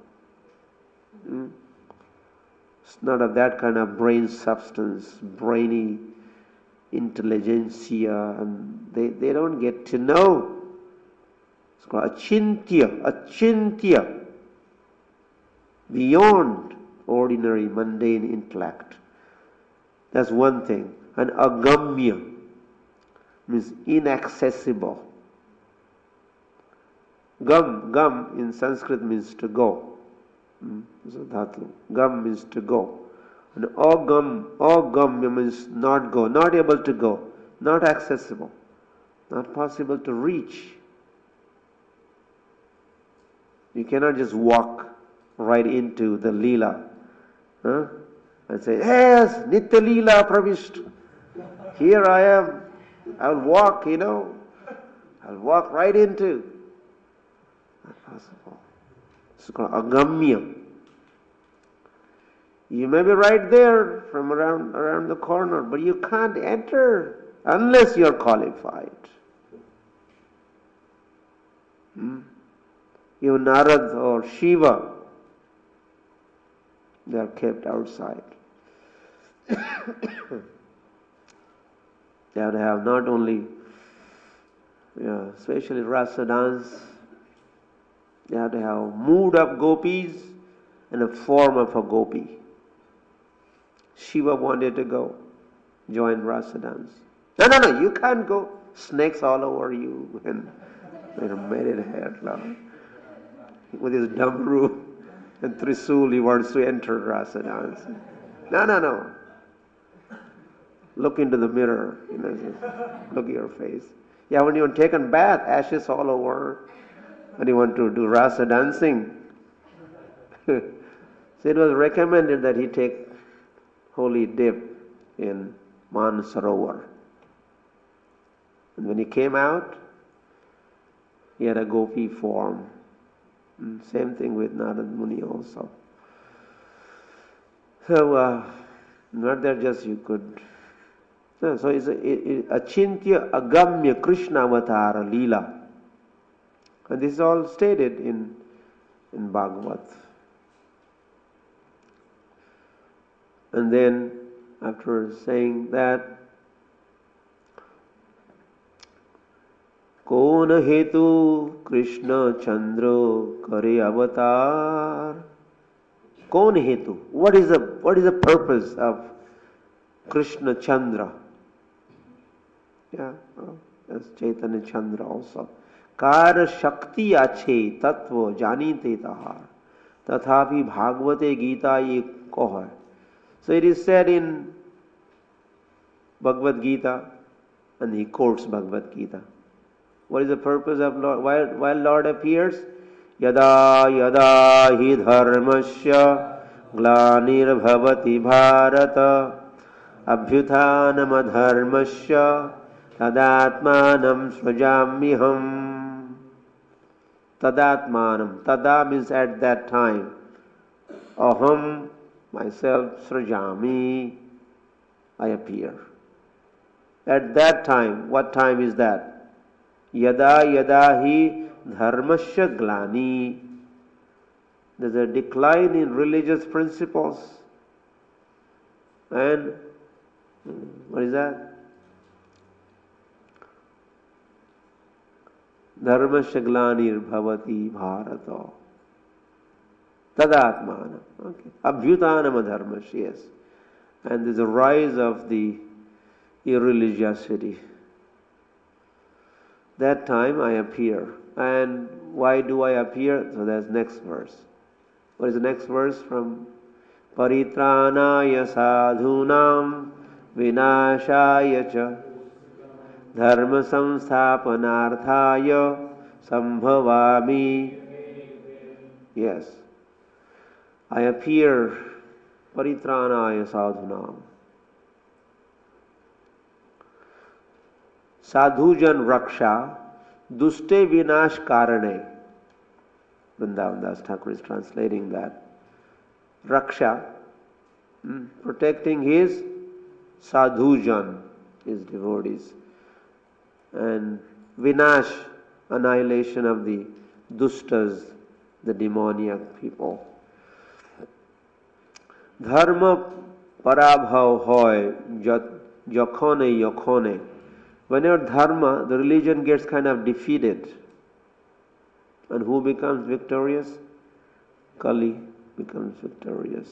It's not of that kind of brain substance, brainy intelligentsia, and they don't get to know. It's called achintya, beyond ordinary mundane intellect. That's one thing. And agamya means inaccessible. Gam in Sanskrit means to go. So dhatu. Gam means to go. And agamya means not go, not able to go, not accessible, not possible to reach. You cannot just walk right into the Leela and say, yes, Nitya Leela Pravishta. Here I am. I'll walk, I'll walk right into. Not possible. It's called agamya. You may be right there from around the corner, but you can't enter unless you're qualified. Even Narad or Shiva, they are kept outside. They have to have not only, especially rasa dance, they have to have mood of gopis and a form of a gopi. Shiva wanted to go, join rasa dance. No, you can't go. Snakes all over you. And made it hair, Lord. With his damru and trisul, he wants to enter rasa dance. No. Look into the mirror. Look at your face. You haven't even taken bath, ashes all over. And you want to do rasa dancing. So it was recommended that he take holy dip in Mansarovar. And when he came out, he had a gopi form. And same thing with Narad Muni also. So, not that just you could. So it's Achintya Agamya Krishna Avatara Leela. And this is all stated in Bhagavad. And then, after saying that, Kon hetu Krishna Chandra kare avatar. Kon hetu. What is the purpose of Krishna Chandra? Yeah, that's Chaitanya Chandra also. Kar Shakti ache Tattva janite tahar. Tathapi Bhagavate Gita ye koha. So it is said in Bhagavad Gita, and he quotes Bhagavad Gita. What is the purpose of Lord? While Lord appears, Yada yada hi dharmasya glanir bhavati bharata abhyuthanam adharmasya tadatmanam srajamiham. Tadatmanam. Tada means at that time. Aham, myself, srajami, I appear. At that time, what time is that? Yada yada hi dharmasya glani. There's a decline in religious principles. And what is that? Dharmasya glanir bhavati bharata. Tadatmanam. Okay. Abhyutanam adharmasya, yes. And there's a rise of the irreligiosity. That time I appear. And why do I appear? So that's next verse. What is the next verse from Paritranaya sadhunam vinashaya cha dharma samsthapanarthaya sambhavami. Yes. I appear Paritranaya sadhunam. Sadhujan Raksha Duste Vinash Karane. Vrindavan Das Thakur is translating that. Raksha, protecting his Sadhujan, his devotees. And Vinash, annihilation of the Dustas, the demoniac people. Dharma Parabhav hoy Jakhone Yakhone. Whenever dharma, the religion gets kind of defeated. And who becomes victorious? Kali becomes victorious.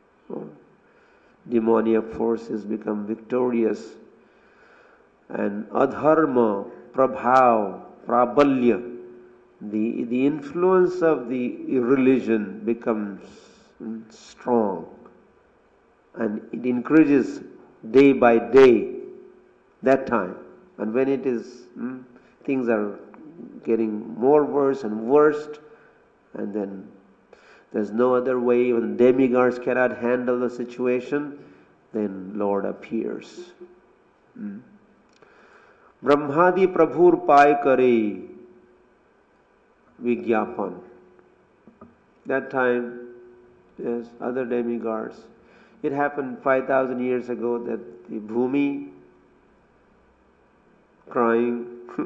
Demoniac forces become victorious. And adharma, prabhav, prabalya, the influence of the religion becomes strong. And it increases day by day, that time. And when it is, things are getting more worse and worse, and then there's no other way, when demigods cannot handle the situation, then Lord appears. Brahmadi Prabhur Pai Kare Vigyapan. That time, yes, other demigods. It happened 5,000 years ago that the Bhumi crying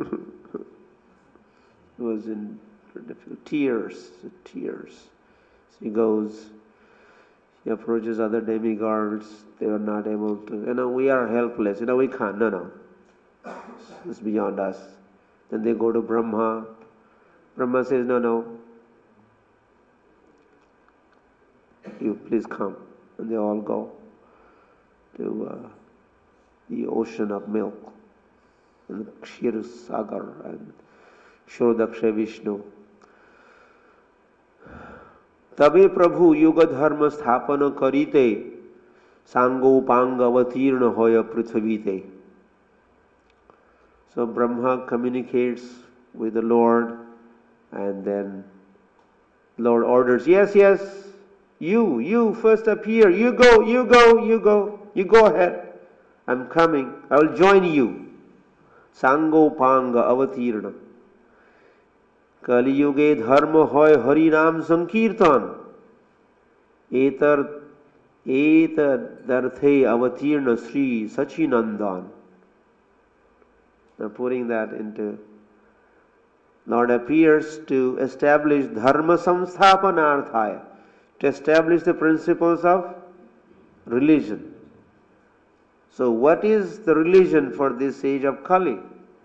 was in tears. So he goes, he approaches other demigods, they are not able to, we are helpless, we can't, no. It's beyond us. Then they go to Brahma. Brahma says, no. You please come. And they all go. to the ocean of milk, and Kshir Sagar and Shodaksha Vishnu. तबे प्रभु युग धर्म स्थापन करीते सांगोपांग अवतीर्ण होय पृथ्वीते. So Brahma communicates with the Lord, and then Lord orders, yes, you first appear, you go ahead, I'm coming, I will join you. Sangopanga avatirna. Kaliyuge dharma hoy harinam sankirtan. Etar darthe avatirna Sri Sachinandan. Now putting that into, Lord appears to establish dharma samsthapanarthaya, to establish the principles of religion. So what is the religion for this age of Kali?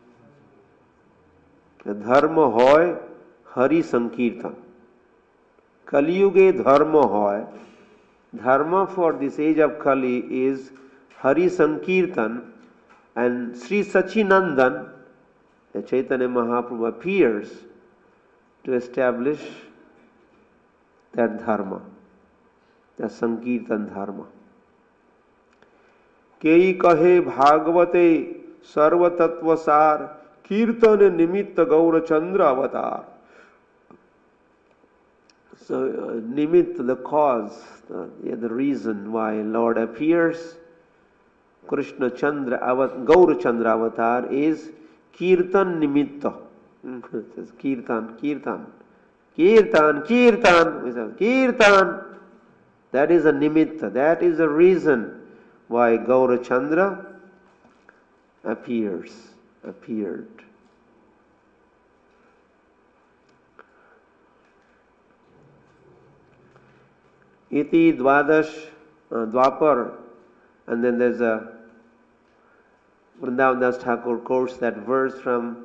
Dharma hoy Hari Sankirtan. Kali Yuge dharma hoy. Dharma for this age of Kali is Hari Sankirtan, and Sri Sachinandan, the Chaitanya Mahaprabhu, appears to establish that dharma, the Sankirtan dharma. Kei kahe bhagavate sarva tattva sar kirtan nimitta gaura chandra avatar. So nimitta, the cause, the reason why Lord appears, Krishna Chandra Gaura Chandra avatar, is kirtan nimitta. Kirtan. That is a nimitta, that is a reason why Gaura Chandra appeared. Iti Dwadash Dwapar, and then there's a Vrindavan Das Thakur quotes that verse from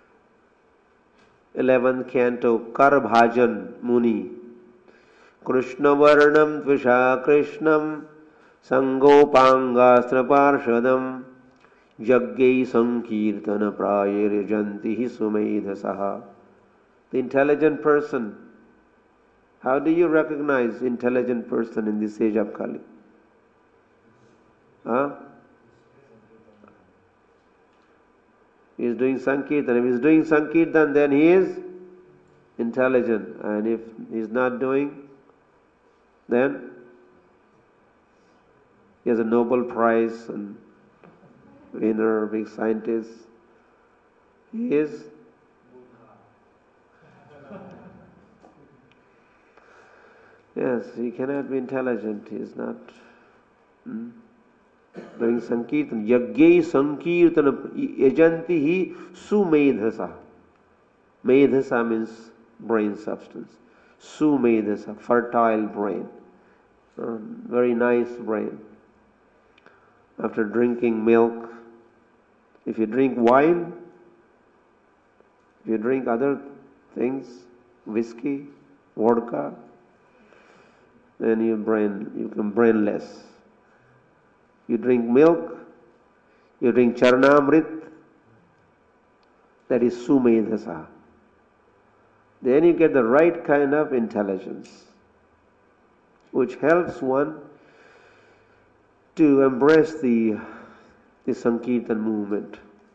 11th canto, Karbhajan Muni. Krishna Varnam Tvisha Krishnam Sangopangastra Parshadam Jagge Sankirtana Prayir Janti Sumedhasaha. The intelligent person. How do you recognize intelligent person in this age of Kali? He is doing Sankirtan. If he is doing Sankirtan, then he is intelligent. And if he is not doing, then he has a Nobel Prize and winner, big scientist. He is yes, he cannot be intelligent. He is not doing Sankirtan. Yagge Sankirtan yajanti hi sumedhasa. Medhasa means brain substance. Sumedhasa, fertile brain. Very nice brain. After drinking milk, if you drink wine, if you drink other things, whiskey, vodka, then you become brainless. You drink milk, you drink Charnamrit, that is Sumedhasa. Then you get the right kind of intelligence, which helps one to embrace the Sankirtan movement.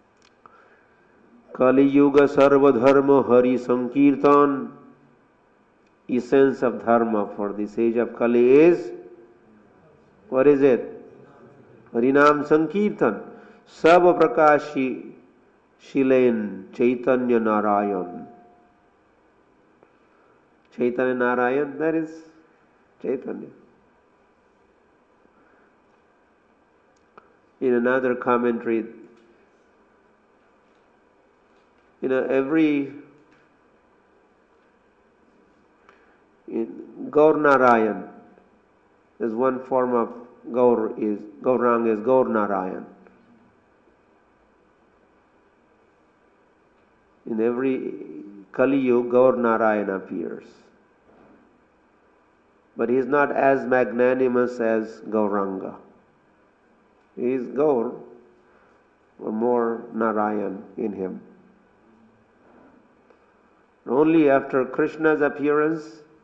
Kali Yuga Sarva Dharma Hari Sankirtan. Essence of dharma for this age of Kali is, what is it? Harinam Sankirtan. Sab Prakashi Shilen Chaitanya Narayan. Chaitanya Narayan, that is Chaitanya. In another commentary, Gaur Narayan, there's one form of Gaurang is Gaur Narayan. In every Kali Yuga, Gaur Narayan appears. But he is not as magnanimous as Gauranga. He is Gaur, or more Narayan in him. Only after Krishna's appearance,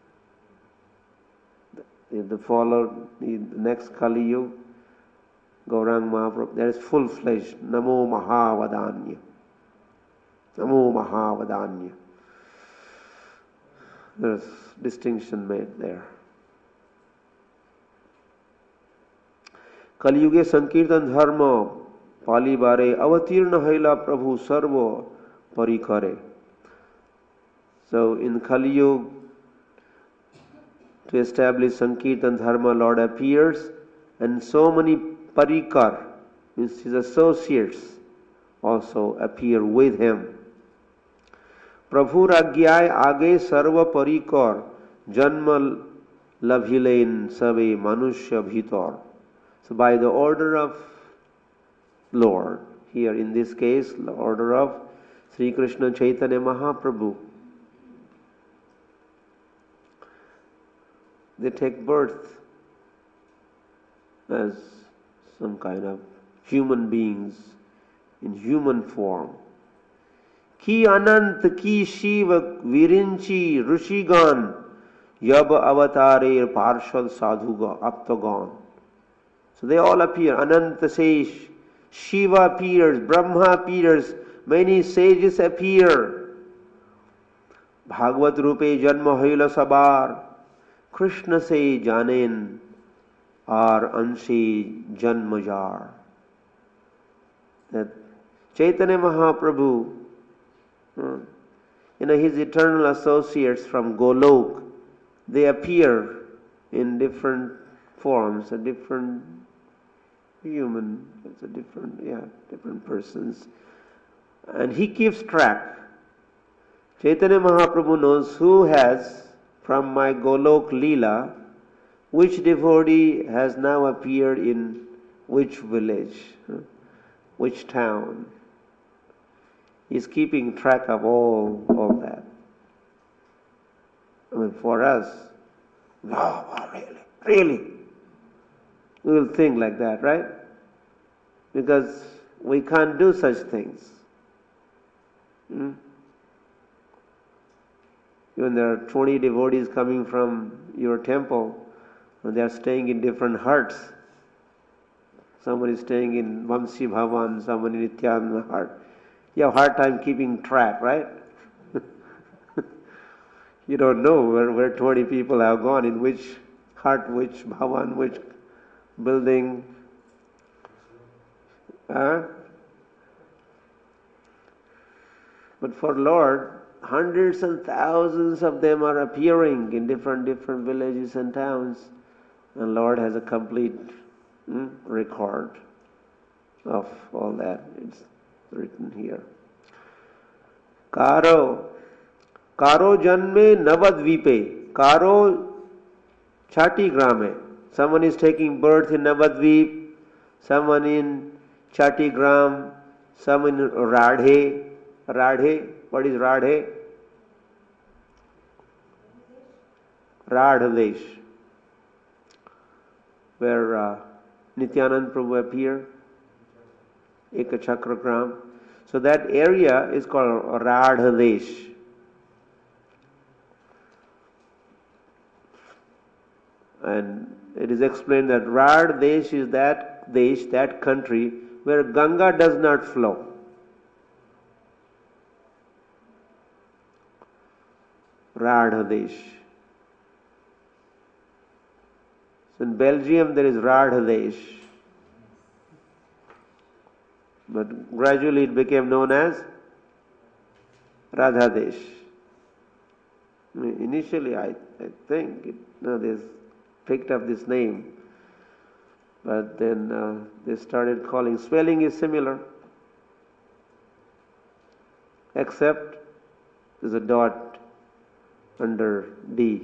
the next Kali Yuga, Gaurang Mahaprabhu, there is full-fledged Namo Mahavadanya. Namo Mahavadanya. There is distinction made there. Kali Yuge Sankirtan Dharma Pali Bare Avatirna Haila Prabhu Sarva Parikare. So in Kali Yuga, to establish Sankirtan Dharma, Lord appears, and so many Parikar, means his associates, also appear with him. Prabhu Ragyay Age Sarva Parikar Janma Labhilen Sabe Manushya Bhitor. So by the order of Lord, here in this case, the order of Sri Krishna Chaitanya Mahaprabhu, they take birth as some kind of human beings in human form. Ki Anant Ki Shiva Virinchi Rishigan Yab Avatare Parshad Sadhuga Aptagan. So they all appear. Ananta says, Shiva appears, Brahma appears, many sages appear. Bhagavad Rupe Janma Haila Sabar. Krishna say Janen ar Anshi Janmajar. That Chaitanya Mahaprabhu, his eternal associates from Golok, they appear in different forms, a different human, it's a different persons. And he keeps track. Chaitanya Mahaprabhu knows who has, from my Golok Leela, which devotee has now appeared in which village, which town. He's keeping track of all that. I mean, for us, really? We will think like that, right? Because we can't do such things. Even there are 20 devotees coming from your temple, and they are staying in different huts. Someone is staying in Vamsi Bhavan, someone in Nityananda hut. You have a hard time keeping track, right? You don't know where 20 people have gone, in which hut, which bhavan, which building. But for Lord, hundreds and thousands of them are appearing in different villages and towns, and Lord has a complete record of all that. It's written here. Karo janme Navadvipe. Karo Chati Grame. Someone is taking birth in Navadvip, someone in Chatigram, someone in Radhe. Radhe, what is Radhe? Radhadesh, where Nityananda Prabhu appeared, Ekachakragram. So that area is called Radhadesh. And it is explained that Radhadesh is that desh, that country where Ganga does not flow. Radhadesh. So in Belgium there is Radhadesh. But gradually it became known as Radhadesh. Initially I think they picked up this name, but then they started calling. Spelling is similar, except there's a dot under D.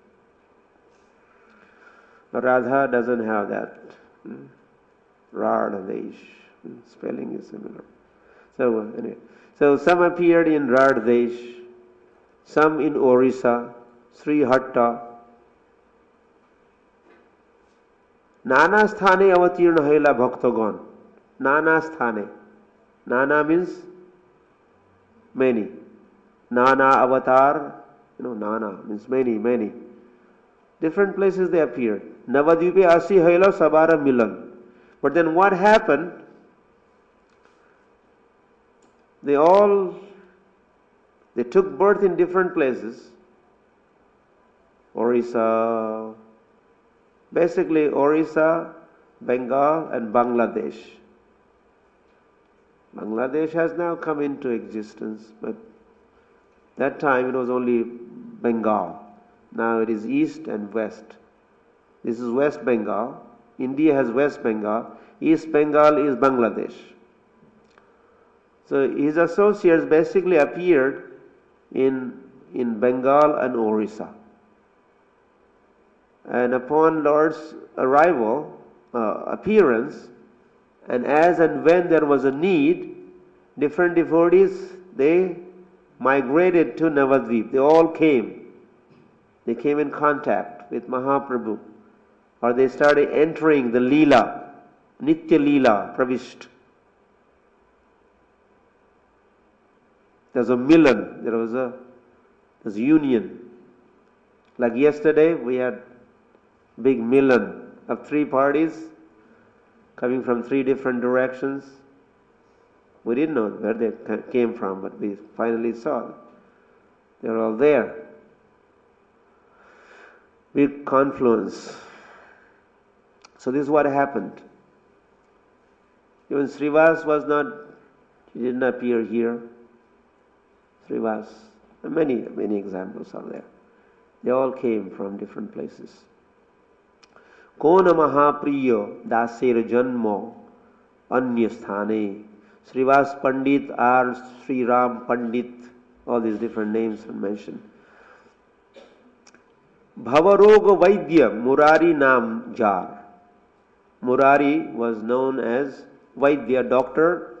Radha doesn't have that. Radhadesh. Spelling is similar. So anyway, so some appeared in Radhadesh, some in Orissa, Sri Hatta, Nana sthane avatirna haila bhaktagon. Nana sthane. Nana means many. Nana avatar, Nana means many, many. Different places they appeared. Navadvipe asi haila sabara milan. But then what happened? They took birth in different places. Orissa, basically Orissa, Bengal and Bangladesh. Bangladesh has now come into existence, but that time it was only Bengal. Now it is East and West. This is West Bengal. India has West Bengal. East Bengal is Bangladesh. So his associates basically appeared in Bengal and Orissa. And upon Lord's appearance, and as and when there was a need, different devotees, they migrated to Navadvip. They all came. They came in contact with Mahaprabhu. Or they started entering the Leela, Nitya Leela, Pravisht. There's a milan, there's a union. Like yesterday, we had big milan of 3 parties coming from 3 different directions. We didn't know where they came from, but we finally saw. They were all there. Big confluence. So this is what happened. Even Srivas he didn't appear here. Srivas. Many examples are there. They all came from different places. Kona Mahapriya Daser Janmo Anya Sthane. Srivas Pandit or Sri Ram Pandit. All these different names are mentioned. Bhavaroga Vaidya Murari Nam Jar. Murari was known as Vaidya, doctor.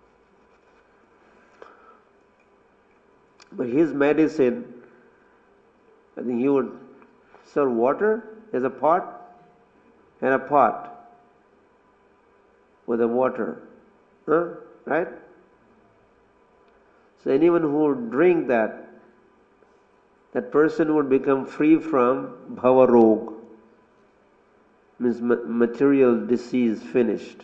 But his medicine, I think he would serve water as a pot and a pot with the water. Right? So anyone who would drink that person would become free from bhavarog, means material disease finished.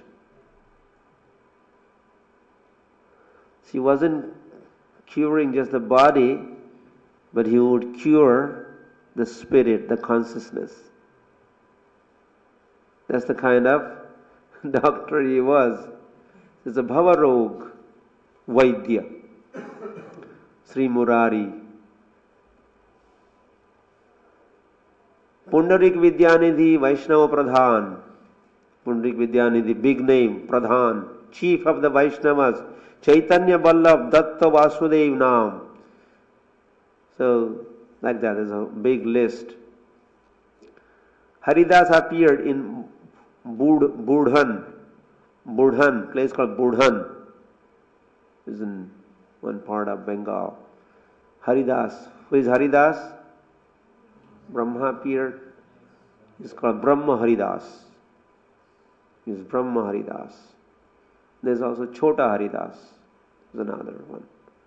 He wasn't curing just the body, but he would cure the spirit, the consciousness. That's the kind of doctor he was. It's a Bhavarog Vaidya, Sri Murari. Pundarik Vidyanidhi Vaishnava Pradhan. Pundarik Vidyanidhi, big name, Pradhan, chief of the Vaishnavas. Chaitanya Vallabh Datta Vasudev Nam. So, like that, there's a big list. Haridas appeared in Budhan, place called Budhan. Is in one part of Bengal. Haridas. Who is Haridas? Brahma appeared. It's called Brahma Haridas. It's Brahma Haridas. There's also Chota Haridas. There's another one.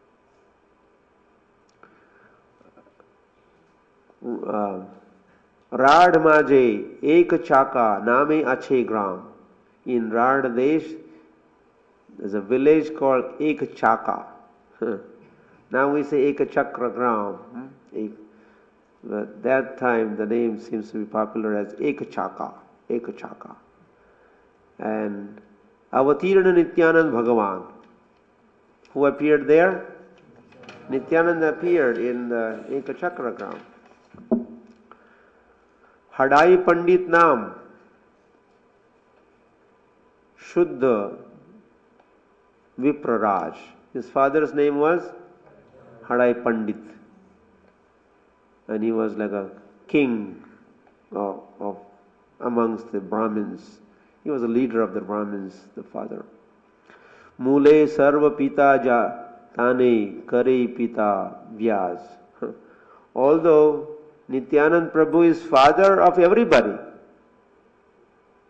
Radh Maje Ek Chaka Name Ache Gram. In Radh Desh, there's a village called Ek Chaka. Now we say Ek Chakra Gram. But that time the name seems to be popular as Ek Chaka. Ek Chaka. And Avatirana Nityanand Bhagavan. Who appeared there? Nityananda appeared in the Ek Chakra Gram. Hadai Pandit Nam. Shuddha Vipraraj. His father's name was Hadai Pandit. And he was like a king of amongst the Brahmins. He was a leader of the Brahmins, the father. Mule Sarva Pita Ja Tane Kare Pita Vyas. Although Nityanand Prabhu is father of everybody,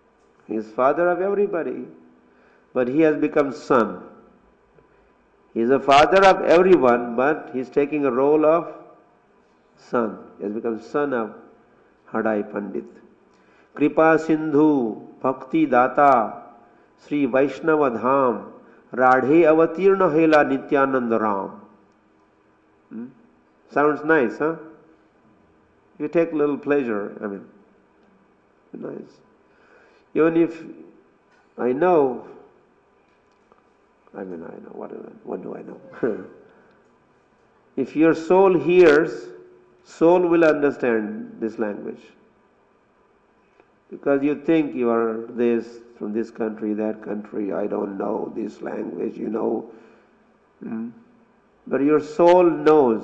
He is father of everybody, but he has become son. He is a father of everyone, but he is taking a role of son. He has become son of Hadai Pandit. Kripa Sindhu Bhakti Data Sri Vaishnava Dham Radhe Avatirna Hela Nityananda Ram. Sounds nice, huh? You take a little pleasure, nice. Even if I know, what do I know? If your soul hears, soul will understand this language. Because you think you are this, from this country, that country, I don't know this language, you know. But your soul knows.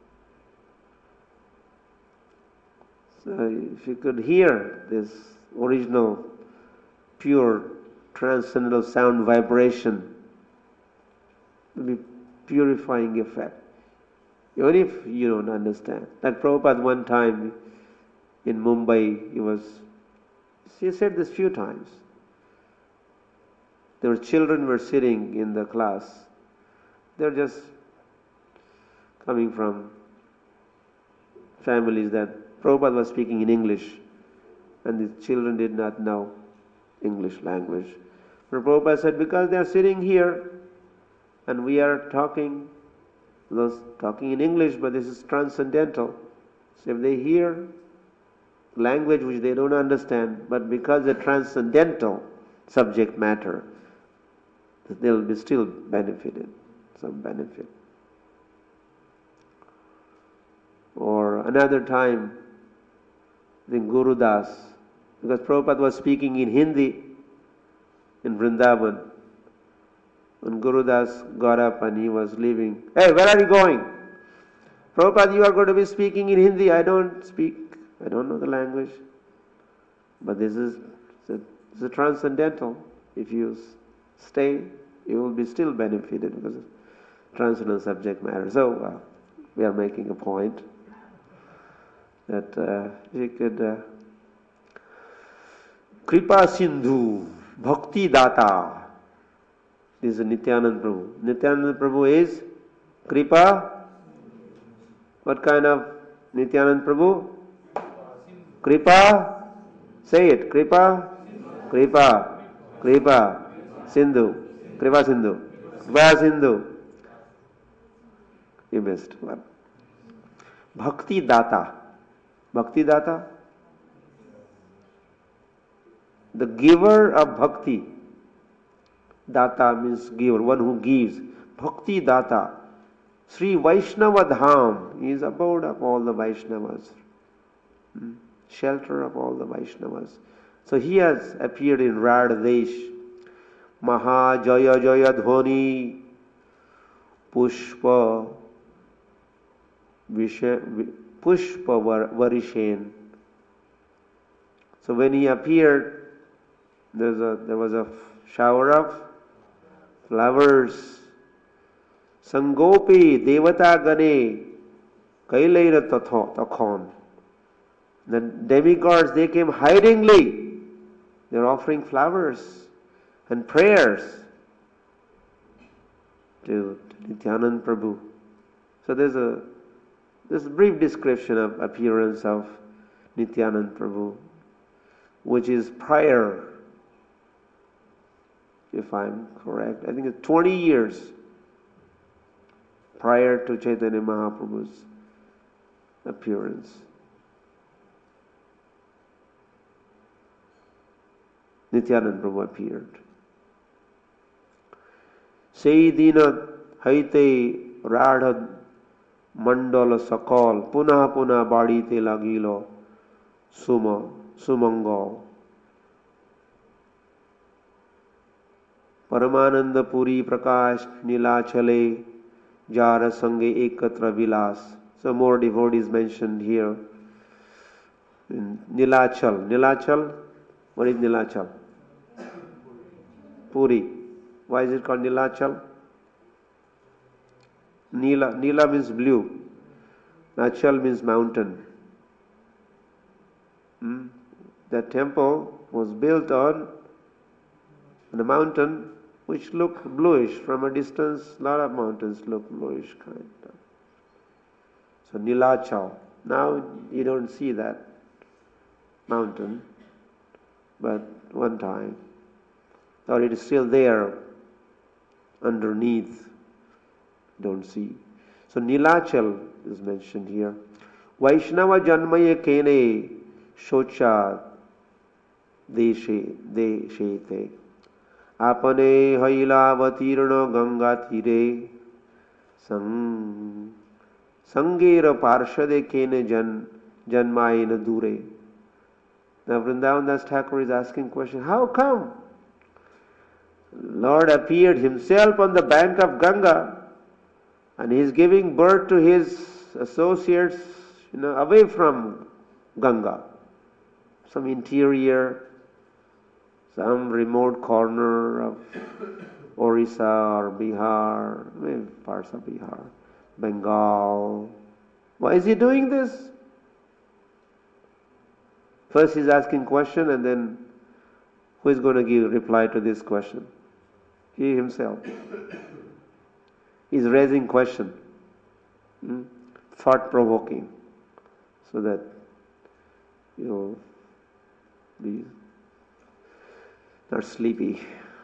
So if you could hear this original, pure, transcendental sound vibration, it will be purifying effect. Even if you don't understand. Like Prabhupada one time in Mumbai, he said this few times. There were children were sitting in the class. They're just coming from families that Prabhupada was speaking in English, and the children did not know English language. But Prabhupada said, because they are sitting here and we are talking in English, but this is transcendental. So if they hear language which they don't understand, but because they're transcendental subject matter, they'll be still benefited, some benefit. Or another time, the Guru Das, because Prabhupada was speaking in Hindi in Vrindavan, when Guru Das got up and he was leaving, hey, where are you going? Prabhupada, you are going to be speaking in Hindi. I don't know the language. But this is a transcendental. If you stay, you will be still benefited because of transcendental subject matter. So we are making a point that we could Kripa Sindhu Bhakti Data. This is Nityananda Prabhu. Nityananda Prabhu is Kripa. What kind of Nityananda Prabhu? Kripa. Say it. Kripa. Kripa. Kripa. Sindhu. Kripa Sindhu. Kripa Sindhu. You missed one. Bhakti Data. Bhakti Data. The giver of bhakti. Data means giver, one who gives. Bhakti Data. Sri Vaishnava Dham is abode of all the Vaishnavas. Shelter of all the Vaishnavas. So he has appeared in Radhadesh. Maha Jaya Jaya Dhvani Pushpa Varishen. So when he appeared, there was a shower of flowers. Sangopi Devata Gane Kailaira Takhon. The demigods, they came hidingly. They're offering flowers and prayers to Nityananda Prabhu. So there's a brief description of appearance of Nityananda Prabhu, which is prior, if I'm correct, I think it's 20 years prior to Chaitanya Mahaprabhu's appearance. Nityananda Prabhu appeared. Sei dina haite radha mandala sakal punah punah badite lagilo sumango. Paramananda Puri Prakash Nilachale Jara Sange Ekatra Vilas. So more devotees mentioned here. In Nilachal. Nilachal? What is Nilachal? Puri. Why is it called Nilachal? Nila means blue. Nachal means mountain. That temple was built on And a mountain which look bluish from a distance. A lot of mountains look bluish kind of. So Nilachal. Now you don't see that mountain, but one time, or it is still there underneath. Don't see. So Nilachal is mentioned here. Vaishnava janmaye kene shocha deshe te. Apane hailavatírna ganga tire sangera parshade kene janmayena dure. Now Vrindavan Das Thakur is asking question, how come Lord appeared himself on the bank of Ganga and he is giving birth to his associates, away from Ganga, some interior, some remote corner of Orissa or Bihar, maybe parts of Bihar, Bengal. Why is he doing this? First he's asking question, and then who is going to give reply to this question? He himself. He's raising question, thought provoking, so that you'll be not sleepy.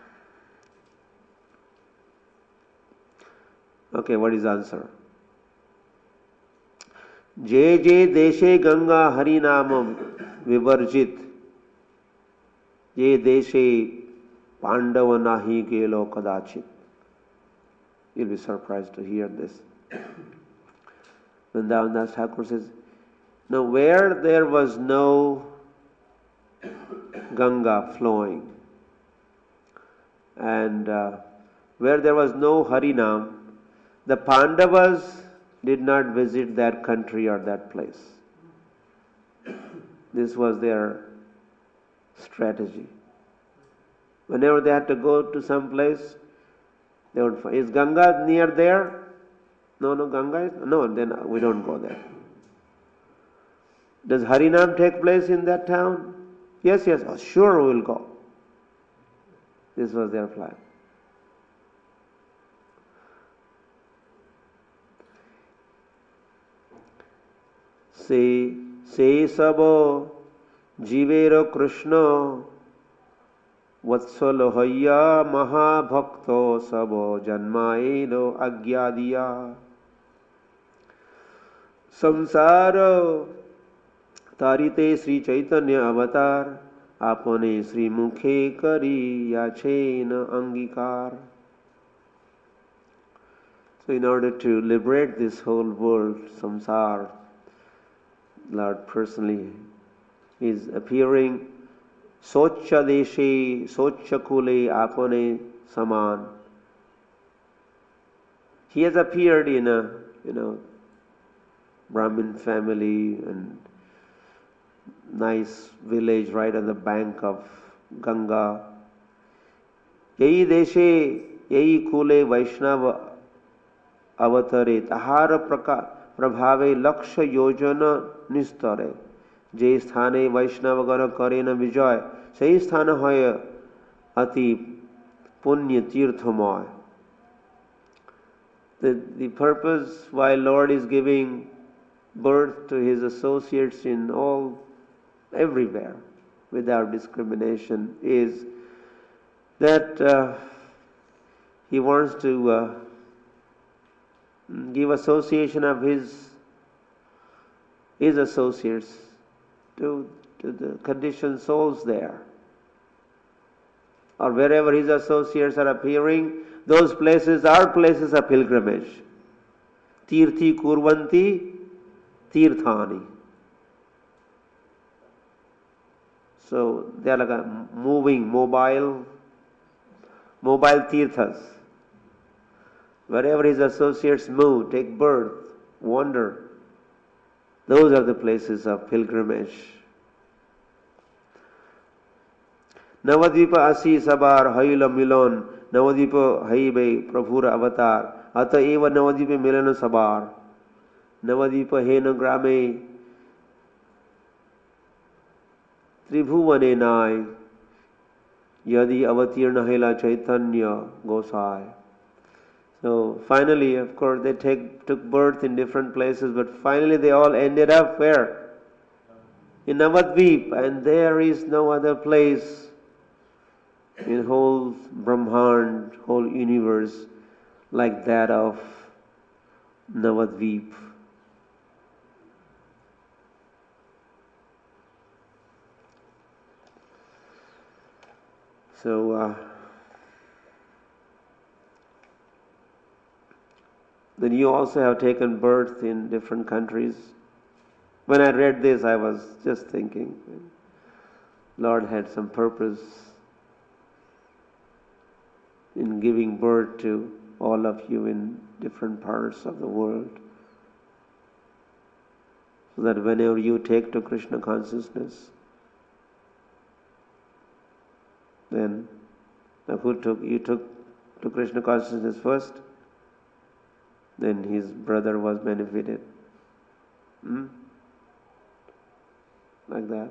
Okay, what is the answer? Je je deshe Ganga harinamam vivarjit, je deshe Pandava nahi gelo kadachit. You'll be surprised to hear this. Vrindavan Das Thakur says, now where there was no Ganga flowing and where there was no Harinam, the Pandavas did not visit that country or that place. This was their strategy. Whenever they had to go to some place, they would find, is Ganga near there? No, Ganga is, no, then we don't go there. Does Harinam take place in that town? Yes, oh, sure we will go. This was their plan. Se sabo jivero Krishna Vatsalo hayya mahabhakto sabo janmaeno agyadiya samsara tarite Sri Chaitanya avatar apane Sri mukhe kari yachena angikar. So in order to liberate this whole world, samsara, Lord personally is appearing Socha deshe, socha kule apane saman. He has appeared in a, Brahmin family and nice village right on the bank of Ganga. Yai deshe, yai kule Vaishnava avatare, tahara prabhave laksha yojana nistare. जे स्थाने वैष्णव गण करे न विजय सही स्थान है अति पुण्य तीर्थमय. The purpose why Lord is giving birth to his associates in everywhere without discrimination is that he wants to give association of his associates to the conditioned souls there, or wherever his associates are appearing, those places are places of pilgrimage. Tirthi kurvanti tirthani. So they are like a moving, mobile tirthas. Wherever his associates move, take birth, wander, those are the places of pilgrimage. Navadvipa asi sabar haila milon, Navadvipa haibe prabhura avatar, ata eva Navadvipa milana sabar, Navadvipa hena grame, Tribhuvane nai, Yadi avatirna hela Chaitanya Gosai. So finally, of course, they took birth in different places, but finally they all ended up where? In Navadvip, and there is no other place in whole Brahmand, whole universe, like that of Navadvip. So then you also have taken birth in different countries. When I read this, I was just thinking, Lord had some purpose in giving birth to all of you in different parts of the world, so that whenever you take to Krishna consciousness, then you took to Krishna consciousness first, then his brother was benefited. Like that.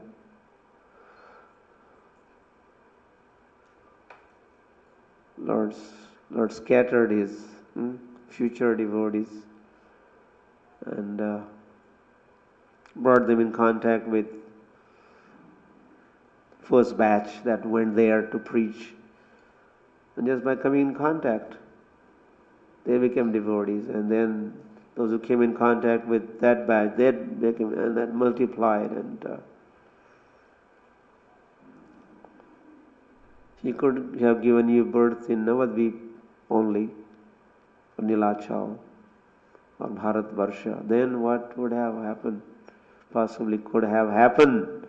Lord scattered his future devotees and brought them in contact with first batch that went there to preach. And just by coming in contact, they became devotees. And then those who came in contact with that batch, they became, and that multiplied. And he could have given you birth in Navadvip only, or Nilachal, or Bharatvarsha. Then what would have happened? Possibly could have happened.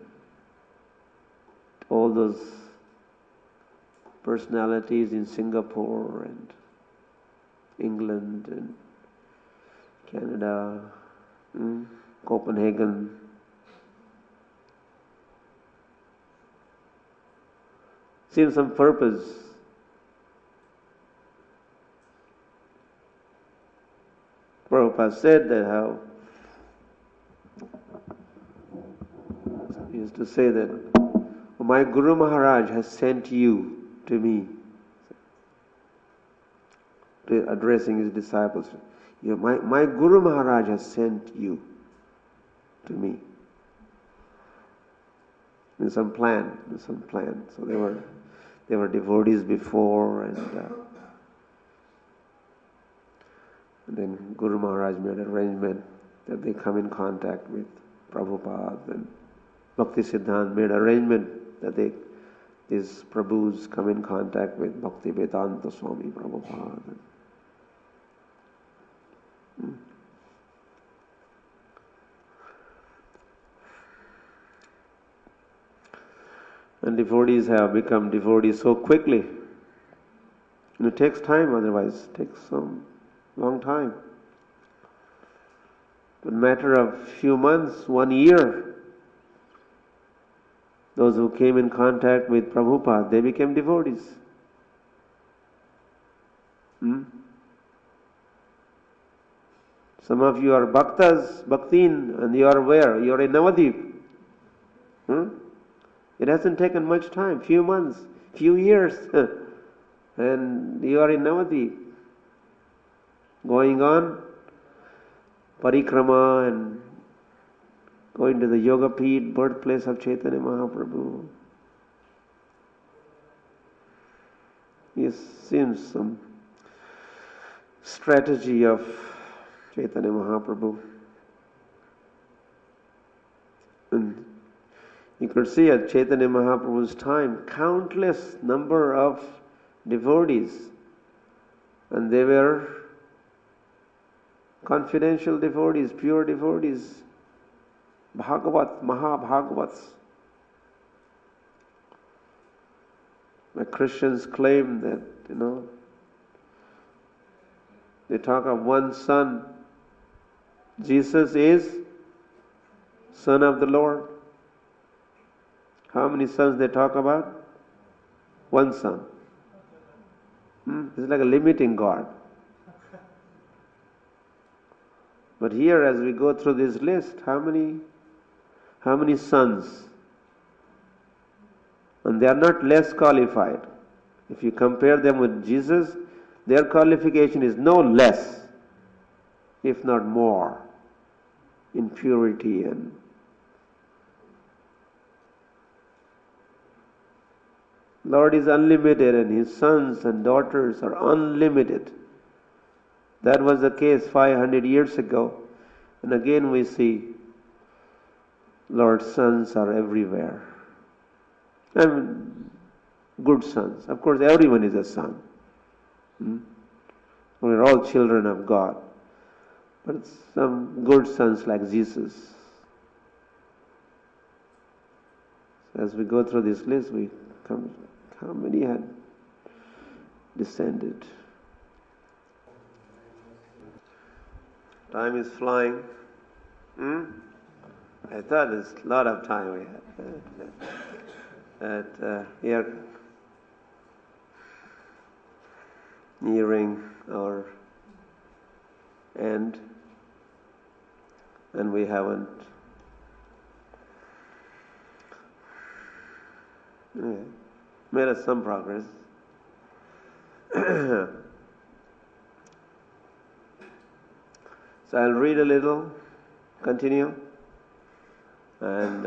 All those personalities in Singapore and England and Canada, Copenhagen. Seems some purpose. Prabhupada said that how he used to say that my Guru Maharaj has sent you to me, addressing his disciples. My Guru Maharaj has sent you to me. In some plan. So they were devotees before, and then Guru Maharaj made an arrangement that they come in contact with Prabhupada, and Bhakti Siddhanta made an arrangement that these Prabhus come in contact with Bhakti Vedanta Swami Prabhupada. And devotees have become devotees so quickly. And it takes time, otherwise it takes some long time. In a matter of few months, 1 year, those who came in contact with Prabhupada, they became devotees. Some of you are bhaktas, bhaktin, and you are where? You are in Navadvip. It hasn't taken much time, few months, few years, and you are in Navadvip. Going on parikrama and going to the Yoga Peeth, birthplace of Chaitanya Mahaprabhu. It seems some strategy of Chaitanya Mahaprabhu. And you could see at Chaitanya Mahaprabhu's time, countless number of devotees, and they were confidential devotees, pure devotees, Bhagavat, Mahabhagavats. The Christians claim that, they talk of one son. Jesus is Son of the Lord. How many sons they talk about? One son. It's like a limiting God. But here, as we go through this list, how many sons? And they are not less qualified. If you compare them with Jesus, their qualification is no less, if not more, in purity and Lord is unlimited and His sons and daughters are unlimited. That was the case 500 years ago. And again we see Lord's sons are everywhere. And good sons. Of course, everyone is a son. We're all children of God. But some good sons like Jesus. As we go through this list, we come, how many had descended? Time is flying. I thought there's a lot of time we had. But we are nearing our end, and we haven't made us some progress. So I'll read a little, continue, and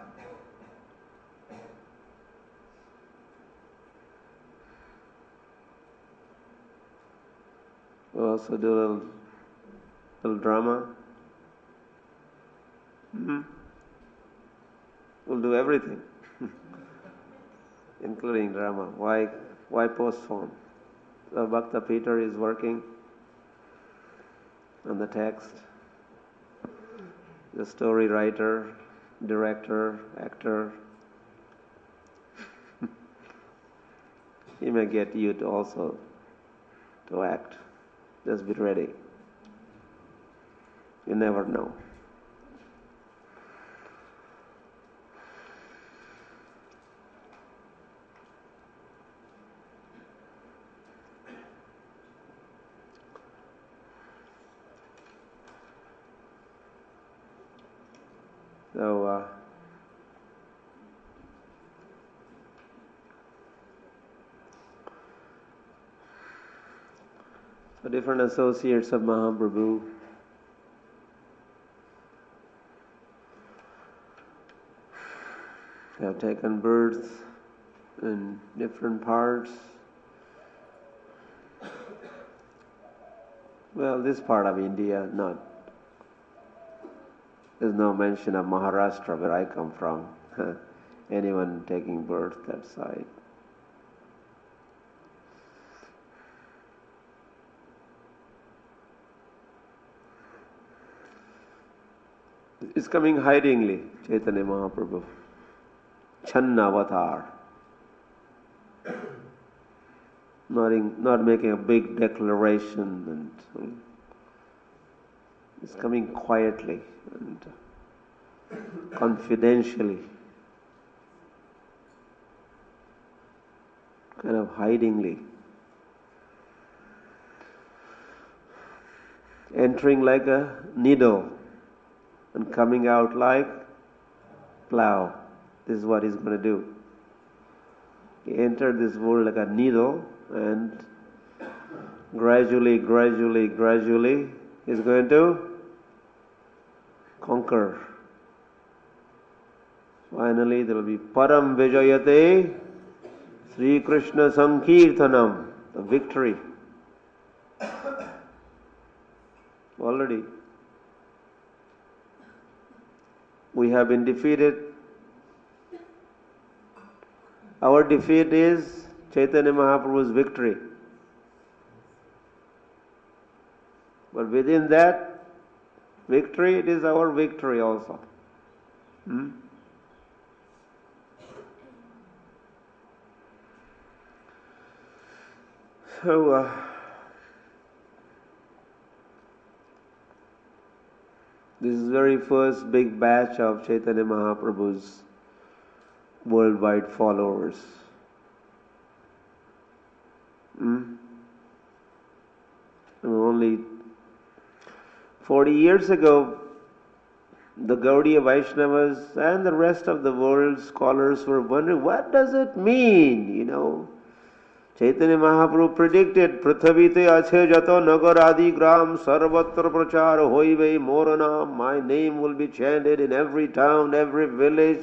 we'll also do a little drama. We'll do everything, including drama. Why postpone? So Bhakta Peter is working on the text. The story writer, director, actor. He may get you to also to act. Just be ready. You never know. So different associates of Mahaprabhu have taken birth in different parts. Well, this part of India, there's no mention of Maharashtra where I come from. Anyone taking birth that side. It's coming hidingly, Chaitanya Mahaprabhu. Channa avatar. Not making a big declaration, and it's coming quietly and confidentially, kind of hidingly, entering like a needle and coming out like plow. This is what he's going to do. He entered this world like a needle, and gradually he's going to conquer. Finally there will be Param Vijayate Sri Krishna Sankirtanam, the victory. Already we have been defeated. Our defeat is Chaitanya Mahaprabhu's victory. But within that victory, it is our victory also. So, this is the very first big batch of Chaitanya Mahaprabhu's worldwide followers. Only 40 years ago, the Gaudiya Vaishnavas and the rest of the world scholars were wondering, what does it mean, Chaitanya Mahaprabhu predicted, Prithvite ache jato nagar adi gram sarvatra prachar hoive morana. My name will be chanted in every town, every village.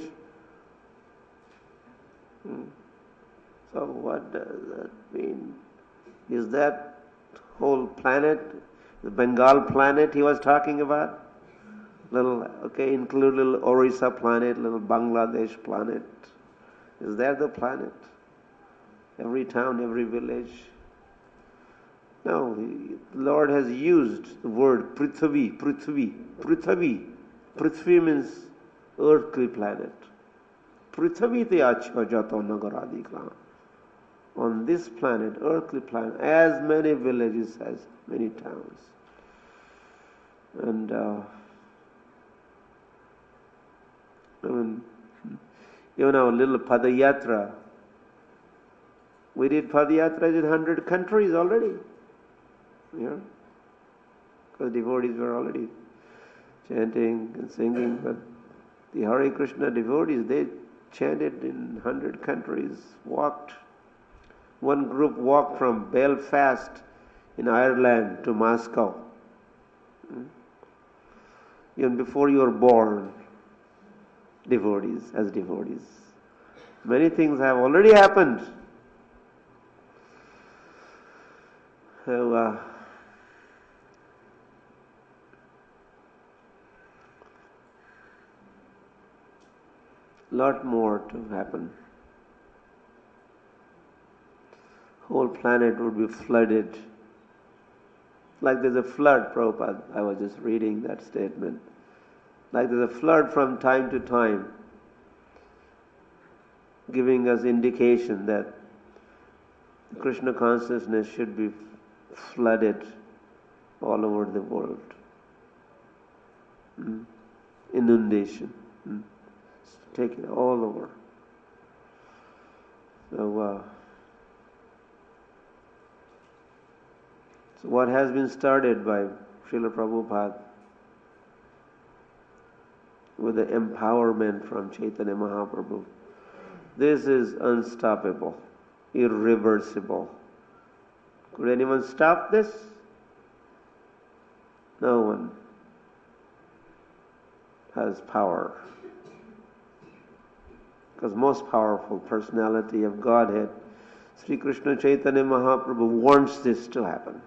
So what does that mean? Is that whole planet, the Bengal planet he was talking about? Include little Orissa planet, little Bangladesh planet. Is that the planet? Every town, every village. No, the Lord has used the word Prithvi. Prithvi means earthly planet. Prithvi te acha jato nagaradi gram. On this planet, earthly planet, as many villages as many towns. And even our little Padayatra, we did Padayatras in 100 countries already. Yeah? Because devotees were already chanting and singing, but the Hare Krishna devotees, they chanted in 100 countries, walked. One group walked from Belfast in Ireland to Moscow. Even before you were born, devotees. Many things have already happened. So, lot more to happen. Whole planet would be flooded. Like there's a flood, Prabhupada, I was just reading that statement. Like there's a flood from time to time, giving us indication that Krishna consciousness should be flooded all over the world. Inundation. Take it all over. So what has been started by Srila Prabhupada with the empowerment from Chaitanya Mahaprabhu, this is unstoppable, irreversible. Could anyone stop this? No one has power. Because most powerful personality of Godhead, Sri Krishna Chaitanya Mahaprabhu, wants this to happen.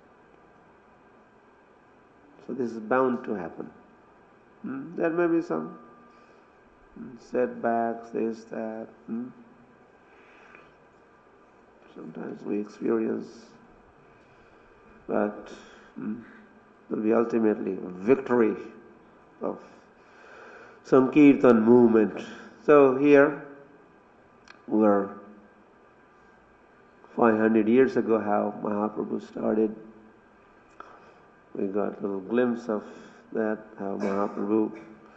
So this is bound to happen. There may be some setbacks, this, that. Sometimes we experience, but will be ultimately a victory of Sankirtan movement. So here, we're 500 years ago how Mahaprabhu started. We got a little glimpse of that, how Mahaprabhu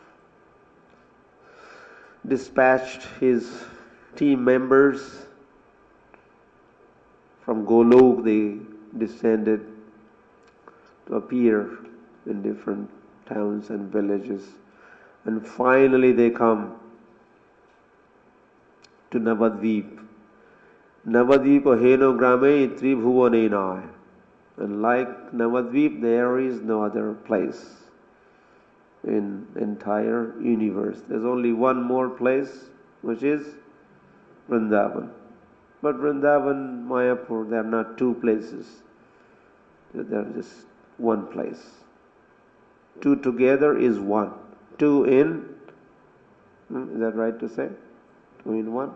dispatched his team members from Golok. They descended to appear in different towns and villages. And finally they come to Navadvip. Navadvipa heno grame tribhuvanenai. And like Navadvip, there is no other place in entire universe. There's only one more place, which is Vrindavan. But Vrindavan, Mayapur, they are not two places. They are just one place. Two together is one. Two in, is that right to say? Two in one?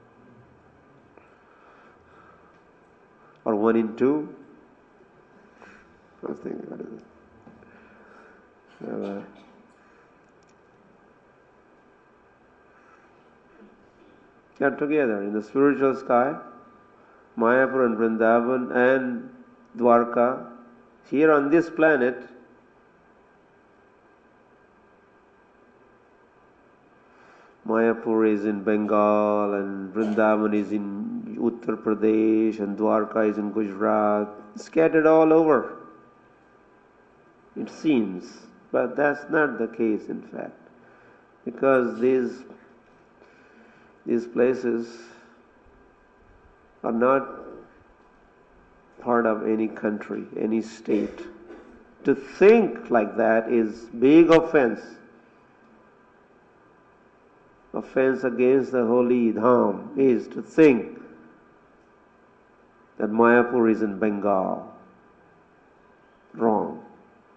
Or one in two? I was thinking, what is it? They are together in the spiritual sky, Mayapur and Vrindavan and Dwarka. Here on this planet, Mayapur is in Bengal and Vrindavan is in Uttar Pradesh and Dwarka is in Gujarat, scattered all over. It seems, But that's not the case, in fact, because these places are not part of any country, any state. To think like that is big offense. Offense against the holy Dham is to think that Mayapur is in Bengal. Wrong.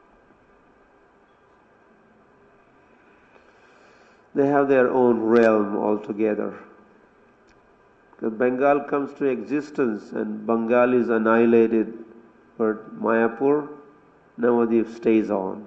They have their own realm altogether. Because Bengal comes to existence and Bengal is annihilated, but Mayapur, Navadvip stays on.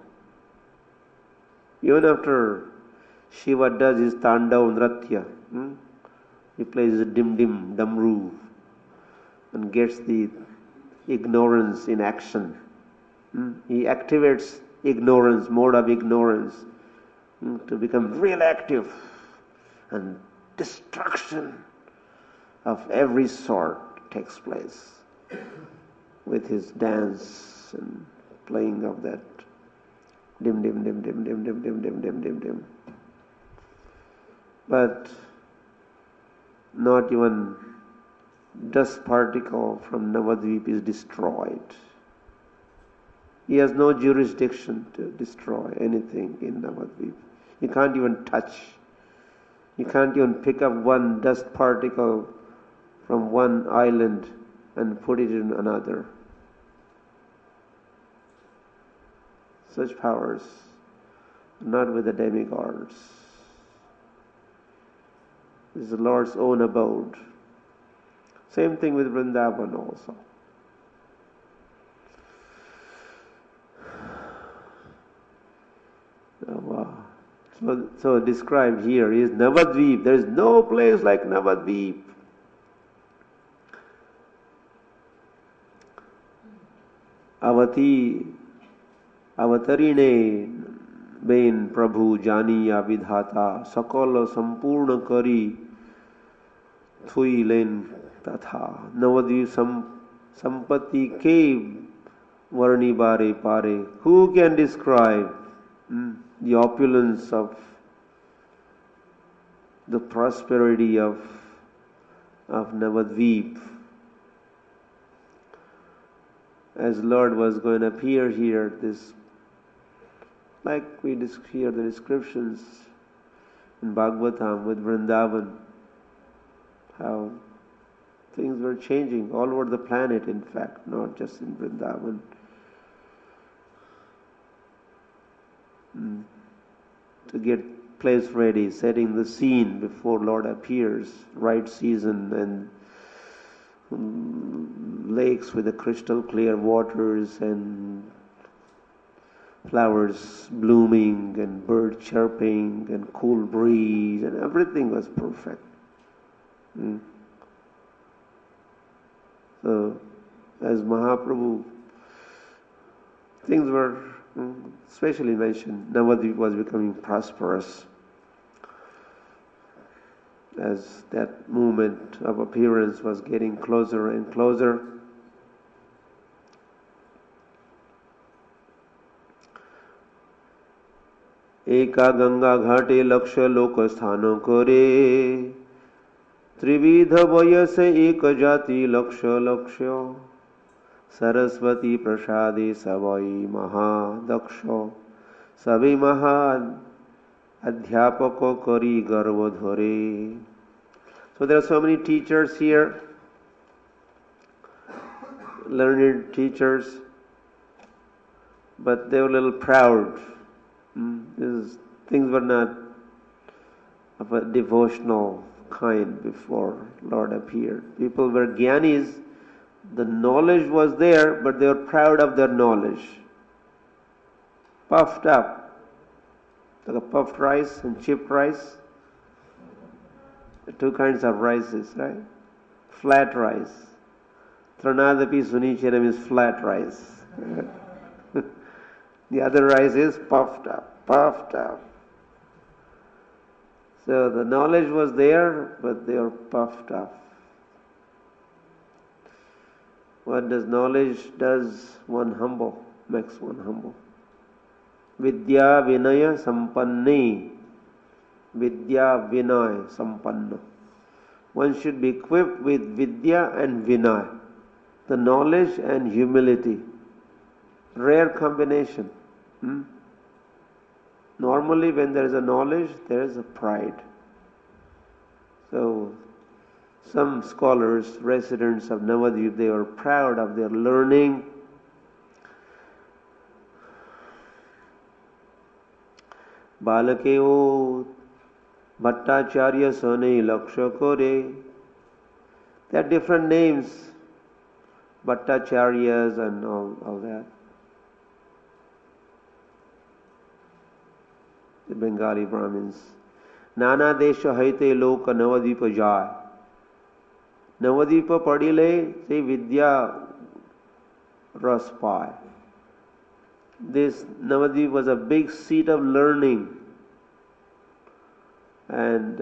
Even after Shiva does his Tandav Nratya, he plays the dim damru and gets the ignorance in action. He activates ignorance, mode of ignorance, to become real active, and destruction of every sort takes place with his dance and playing of that dim. But not even dust particle from Navadvip is destroyed. He has no jurisdiction to destroy anything in Navadvip. He can't even touch. You can't even pick up one dust particle from one island and put it in another. Such powers, not with the demigods. This is the Lord's own abode. Same thing with Vrindavan also. So described here is Navadvip. There is no place like Navadvip. Avatarine ben Prabhu janiya vidhata sakala sampurna kari thui len tatha Navadvip sampati ke varni bare pare. Who can describe the opulence of the prosperity of Navadvip? As Lord was going to appear here, this, like we hear the descriptions in Bhagavatam with Vrindavan, how things were changing all over the planet, in fact, not just in Vrindavan. To get place ready, setting the scene before Lord appears, right season, and lakes with the crystal clear waters and flowers blooming and birds chirping and cool breeze, and everything was perfect. So, as Mahaprabhu, things were especially mentioned, Navadvip was becoming prosperous as that moment of appearance was getting closer and closer. Eka Ganga Ghate Laksha Loka Sthano Kore Trividha Vayase Eka Jati Laksha Laksha Saraswati Prasade Savai Maha Daksha Savi Maha Adhyapako Kari Garvodhore. So there are so many teachers here, learned teachers, but they were a little proud. Things were not of a devotional kind before Lord appeared. People were jnanis, the knowledge was there, but they were proud of their knowledge. Puffed up, like a puffed rice and chipped rice. Two kinds of rices, right? Flat rice. Tranadapi Sunicharam is flat rice. The other rice is puffed up, puffed up. So the knowledge was there, but they were puffed up. What does knowledge does? One humble, makes one humble. Vidya Vinaya Sampanni. Vidya Vinaya Sampanna. One should be equipped with Vidya and Vinaya, the knowledge and humility. Rare combination. Normally when there is a knowledge, there is a pride. So, some scholars, residents of Navadvip, they were proud of their learning. Balakeo Bhattacharya Sane Lakshakore. There are different names, Bhattacharyas and all that. The Bengali Brahmins. Nana Desha Haite Loka Navadvipa Jai. Navadvipa Padile, say Vidya Raspai. This Navadvip was a big seat of learning, and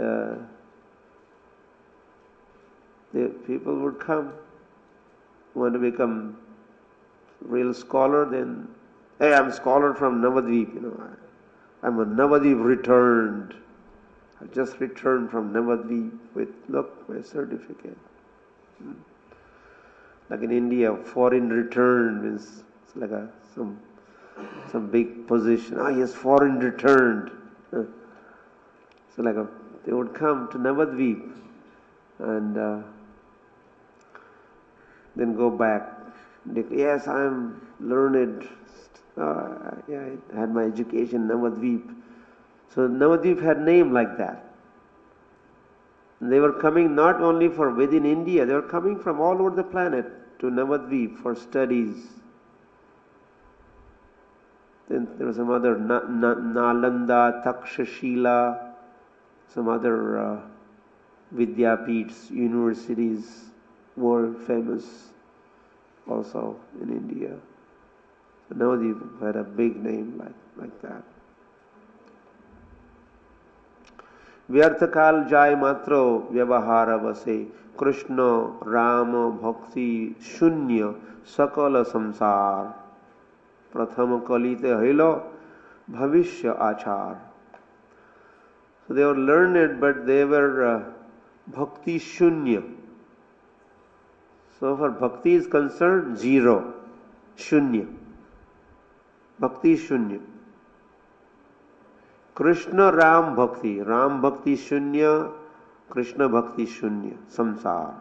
the people would come, want to become real scholar, then, hey, I'm a scholar from Navadvip, I'm a Navadvip returned. I just returned from Navadvip with, look, my certificate. Like in India, foreign return means it's like some big position. He has foreign returned. So like they would come to Navadvip and then go back. Yes, I am learned. I had my education in Navadvip. So Navadvip had name like that. They were coming not only for within India, they were coming from all over the planet to Navadvip for studies. Then there was some other Nalanda, Takshashila, some other Vidyapeeths, universities, world famous also in India. So Navadvip had a big name like that. व्यर्थ काल जाय मात्र व्यवहार बसे कृष्ण राम भक्ति शून्य सकल संसार प्रथम कलिते हइलो भविष्य आचार. So they were learned, but they were bhakti shunya. So for bhakti is concerned, zero, shunya. Bhakti shunya. Krishna Ram Bhakti Shunya, Krishna Bhakti Shunya, Samsar.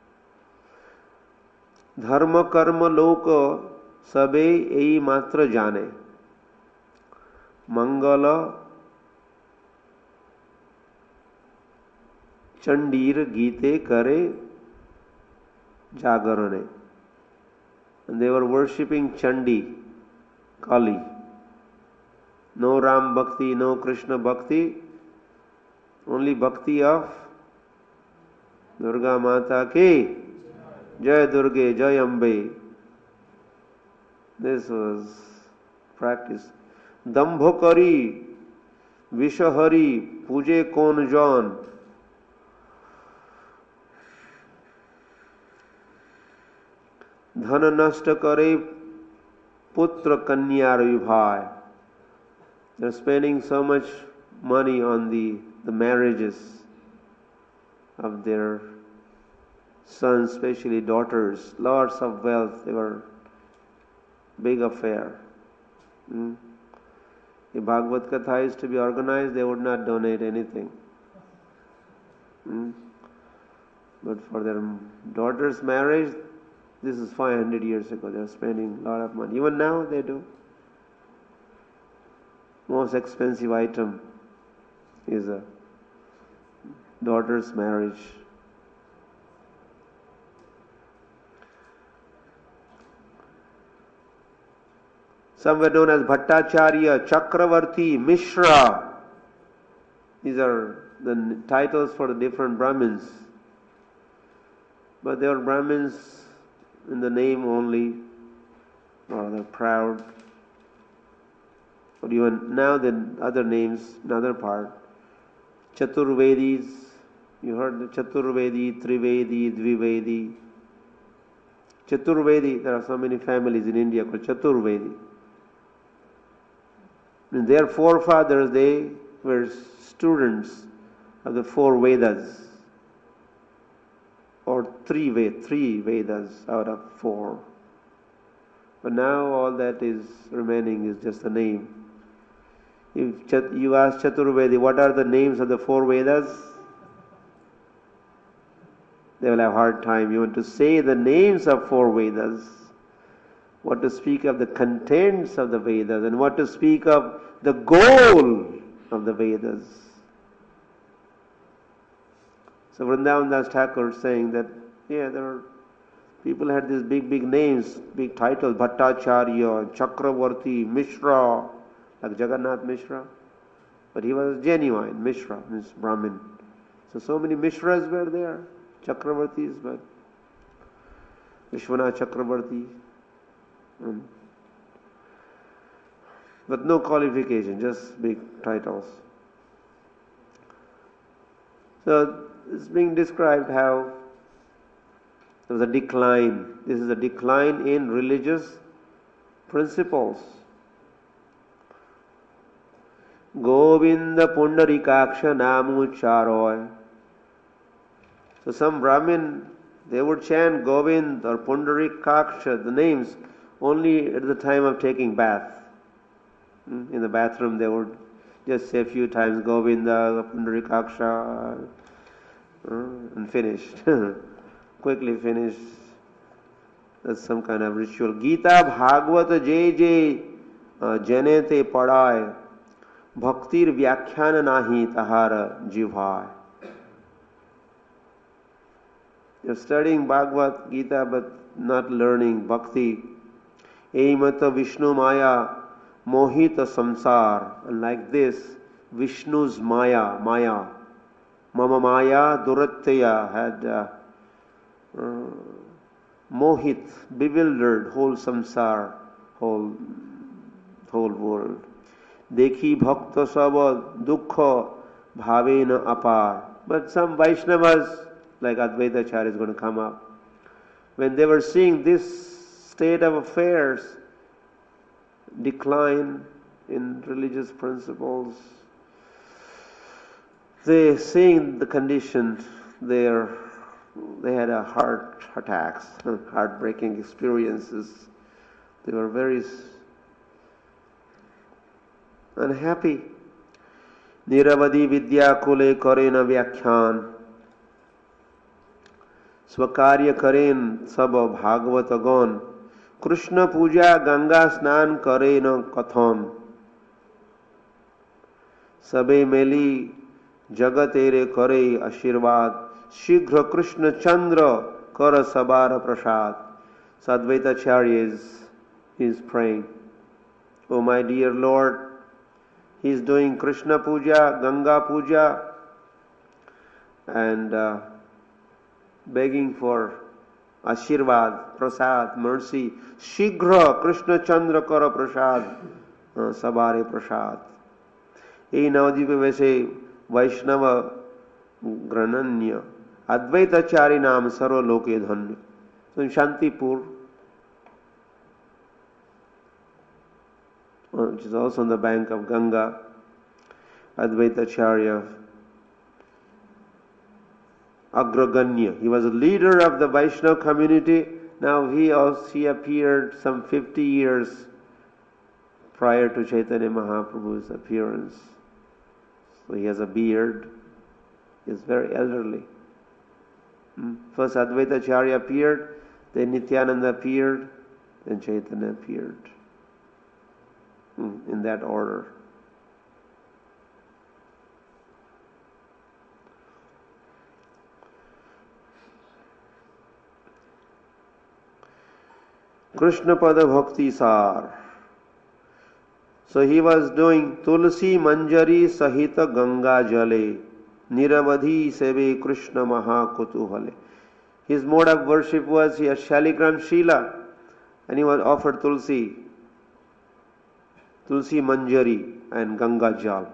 Dharma Karma Loka Sabe Ei Matra Jane. Mangala Chandir Gite Kare Jagarane. And they were worshipping Chandi, Kali. No Ram Bhakti, no Krishna Bhakti, only Bhakti of Durga Mata ki Jai Durga, Jai Ambe. This was practice. Dambho Kari, Vishahari, Puje Kon Jan. Dhana Nashta Kare, Putra Kanyar Vibhai. They're spending so much money on the marriages of their sons, especially daughters. Lots of wealth. They were big affair. If Bhagavad Katha is to be organized, they would not donate anything. But for their daughter's marriage, this is 500 years ago. They're spending a lot of money. Even now they do. Most expensive item is a daughter's marriage. Some were known as Bhattacharya, Chakravarti, Mishra. These are the titles for the different Brahmins. But they were Brahmins in the name only, or they're proud. But even now the other names, another part. Chaturvedis, you heard the Chaturvedi, Trivedi, Dvivedi. Chaturvedi, there are so many families in India called Chaturvedi. And their forefathers, they were students of the four Vedas, or three Vedas out of four. But now all that is remaining is just a name. If you ask Chaturvedi, what are the names of the four Vedas? They will have a hard time. You want to say the names of four Vedas, what to speak of the contents of the Vedas, and what to speak of the goal of the Vedas. So Vrindavan Das Thakur is saying that, there were people had these big names, big titles, Bhattacharya, Chakravarti, Mishra, like Jagannath Mishra. But he was genuine, Mishra, means Brahmin. So many Mishras were there, Chakravartis, but Vishwanath Chakravarti. But no qualification, just big titles. So it's being described how there was a decline. This is a decline in religious principles. Govinda Pundarikaksha Namucharoy. So some Brahmin, they would chant Govind or Pundarikaksha, the names, only at the time of taking bath. In the bathroom they would just say a few times Govinda, Pundarikaksha, and finished. Quickly finished. That's some kind of ritual. Gita Bhagavata Jai Janete Padai Bhaktir Vyakhyana Nahi Tahara Jivhai. You're studying Bhagavad Gita but not learning Bhakti. Eimata Vishnu Maya Mohita Samsar. And like this, Vishnu's Maya, Mama Maya Duratya had mohit, bewildered whole samsar, whole world. Dekhi bhakta sava dukkha bhavena apar. But some Vaishnavas, like Advaita Acharya is going to come up, when they were seeing this state of affairs, decline in religious principles, they seeing the condition there, they had a heart attacks, heartbreaking experiences. They were very unhappy. Niravadi vidya kule karena vyakhyan. Swakarya karen sab bhagavat agon. Krishna puja ganga snan karena kathon. Sabe meli jagatere kare ashirvad. Shighra Krishna Chandra Kara Sabara Prasad. Sadvaita Acharya is praying. Oh my dear Lord, he is doing Krishna Puja, Ganga Puja, and begging for Ashirvad, Prasad, mercy. Shighra Krishna Chandra Kara Prasad, Sabare Prasad. Ei Navadip में वैसे वैष्णव ग्रनन्य Advaitachari Nam Sarva Loke Dhanya. So in Shantipur, which is also on the bank of Ganga, Advaitacharya Agraganya. He was a leader of the Vaishnava community. Now he appeared some 50 years prior to Chaitanya Mahaprabhu's appearance. So he has a beard. He is very elderly. First Advaita Acharya appeared, then Nityananda appeared, then Chaitanya appeared. In that order. Krishna Pada Bhakti Sar. So he was doing Tulsi Manjari Sahita Ganga Jale. Niravadhi Seve Krishna Maha Kutuhale. His mode of worship was he had Shaligram Shila and he was offered Tulsi Manjari and Ganga Jal.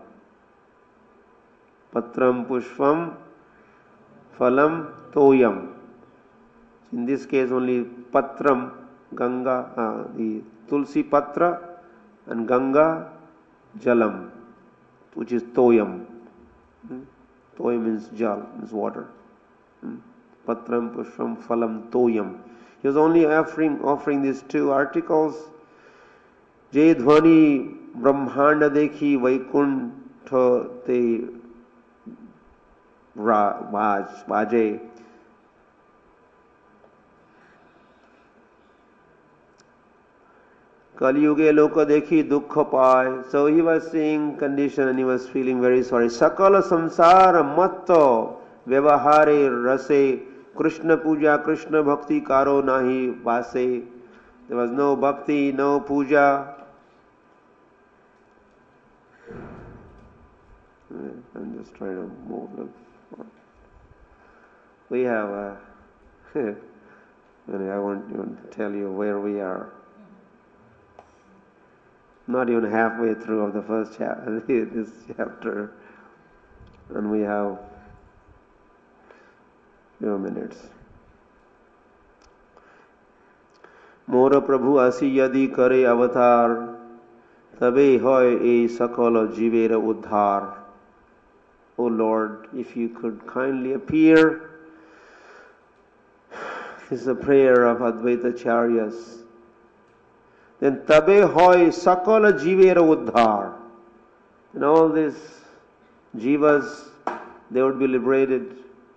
Patram Pushpam Phalam Toyam. In this case only Patram, Ganga, the Tulsi Patra and Ganga jalam, which is toyam. Toyam means jal, means water. Patram, pushpam, phalam, toyam. He was only offering these two articles. Je dhvani brahmanda dekhi vaikuntha te vaje. Kali yuge loka dekhi dukkha pai. So he was seeing condition and he was feeling very sorry. Sakala samsara matto vyavahare rase Krishna puja Krishna bhakti karo nahi vase. There was no bhakti, no puja. I'm just trying to move them. We have I won't even tell you where we are. Not even halfway through of the first chapter, this chapter, and we have few minutes. Mora Prabhu asi yadi kare avatar, tabe hoy e sakala jivera uddhar. O Lord, if you could kindly appear. This is a prayer of Advaita Acharyas. Then tabe hoy sakala jivera uddhar. And all these jivas, they would be liberated.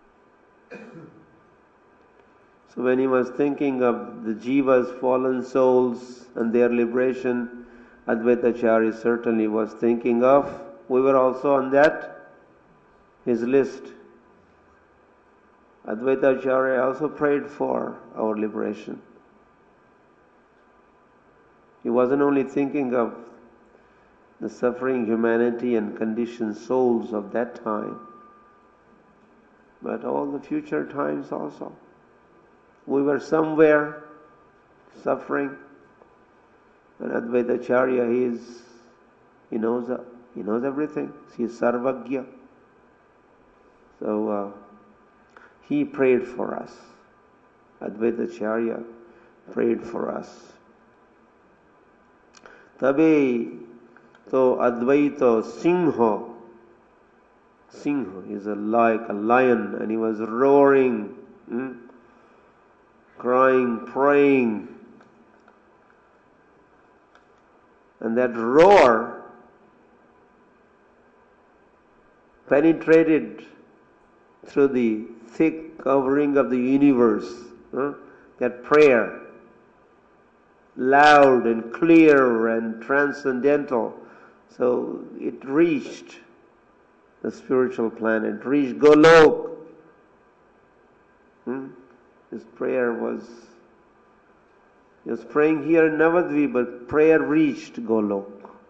So when he was thinking of the jivas, fallen souls, and their liberation, Advaita Acharya certainly was thinking of. We were also on that, his list. Advaita Acharya also prayed for our liberation. He wasn't only thinking of the suffering humanity and conditioned souls of that time, but all the future times also. We were somewhere suffering, and Advaita Acharya, he knows everything. He is Sarvagya. So he prayed for us. Advaita Acharya prayed for us. Tabe to Advaita Singha is like a lion, and he was roaring, crying, praying. And that roar penetrated through the thick covering of the universe. That prayer, loud and clear and transcendental. So it reached the spiritual planet, reached Golok. His prayer he was praying here in Navadvip, but prayer reached Golok.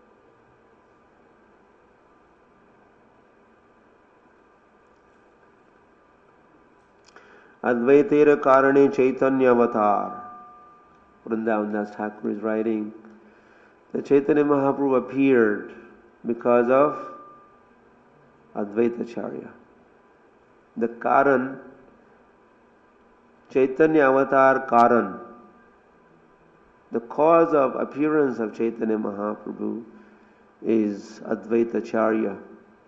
Advaitera Karane Chaitanya Avatar. Vrindavan Das Thakur is writing that Chaitanya Mahaprabhu appeared because of Advaita Acharya. The Karan, Chaitanya Avatar Karan, the cause of appearance of Chaitanya Mahaprabhu is Advaita Acharya.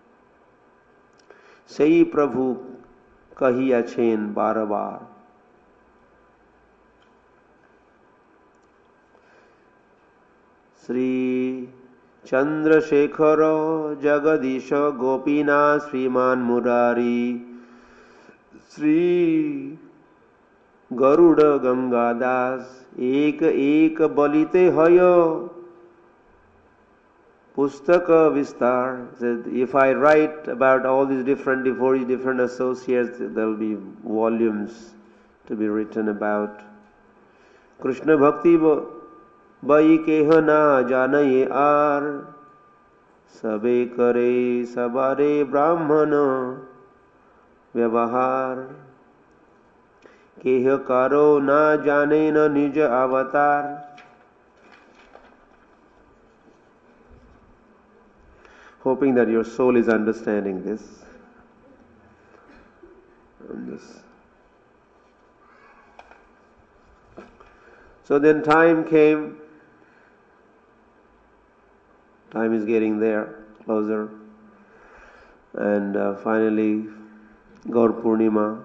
Sei Prabhu kahi achen barabar. Sri Chandrasekhara Jagadisha Gopinath Sriman Murari Sri Garuda Gangadas Ek Ek Balite Haya Pustaka Vistar. Said, if I write about all these different devotees, different associates, there will be volumes to be written about. Krishna Bhakti Bai Kehana Janaye Ar Sabe Kare Sabare Brahmana Vyavahar Keh Karo Na Jane Na Nija Avatar. Hoping that your soul is understanding this. So then time came Time is getting there, closer. And finally, Gaur Purnima.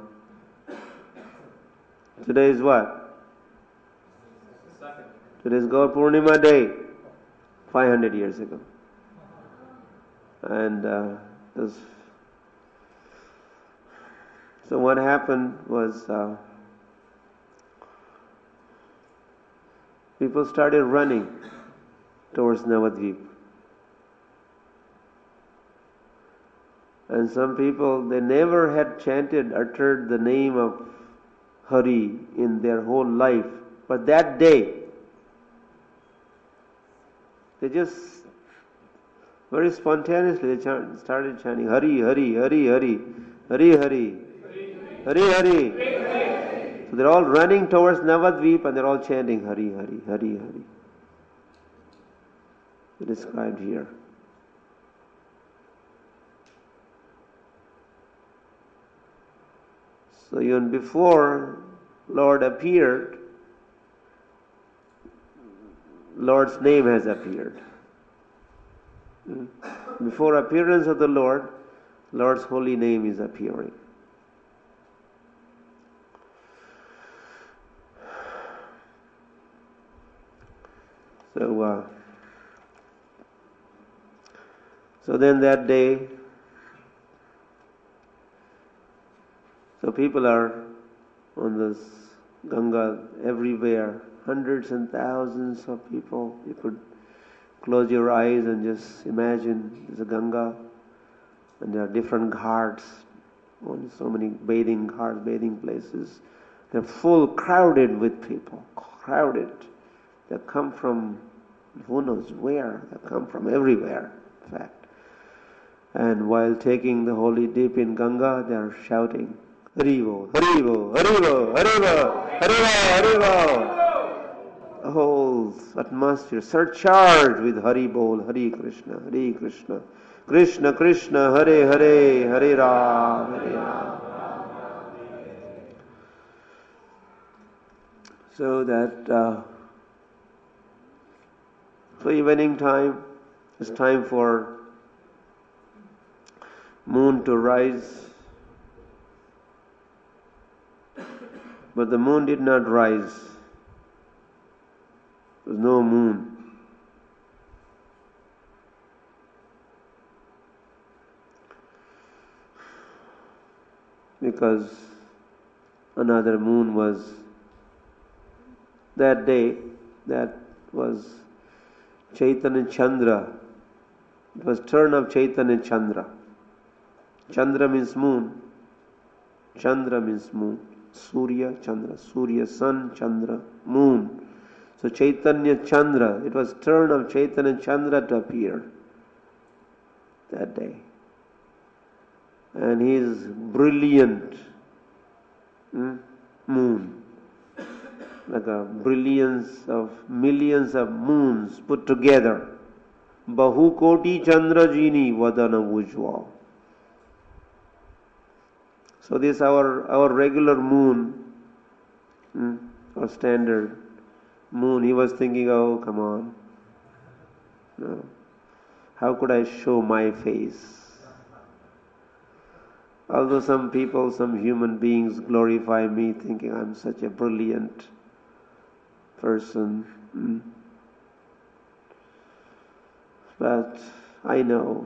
Today is what? Today is Gaur Purnima day, 500 years ago. And so what happened was people started running towards Navadvip. And some people, they never had uttered the name of Hari in their whole life. But that day, they just very spontaneously they started chanting Hari, Hari, Hari, Hari, Hari, Hari, Hari, Hari. So they're all running towards Navadvip and they're all chanting Hari, Hari, Hari, Hari. It's described here. So even before Lord appeared, Lord's name has appeared. Before appearance of the Lord, Lord's holy name is appearing. So then that day, so people are on this Ganga everywhere, hundreds and thousands of people. You could close your eyes and just imagine there's a Ganga, and there are different ghats, only so many bathing ghats, bathing places. They're full, crowded with people, crowded. They come from who knows where, they come from everywhere, in fact. And while taking the holy dip in Ganga, they are shouting, Haribo, Haribo, Haribo, Haribo, Haribo, Haribo. The whole atmosphere surcharged with Haribol, Hare Krishna, Hare Krishna, Krishna Krishna, Hare Hare, Hare Ram, Hare Ram. So that so evening time is time for moon to rise. But the moon did not rise. There was no moon. Because another moon was that day, that was Chaitanya Chandra. It was turn of Chaitanya Chandra. Chandra means moon. Chandra means moon. Surya, Chandra. Surya, sun, Chandra, moon. So Chaitanya Chandra, it was turn of Chaitanya Chandra to appear that day. And he is brilliant moon. Like a brilliance of millions of moons put together. Bahu Koti Chandra Jini Vadana Ujjwal. So this our regular moon, our standard moon, he was thinking, oh come on. No. How could I show my face? Although some people, some human beings glorify me thinking I'm such a brilliant person. But I know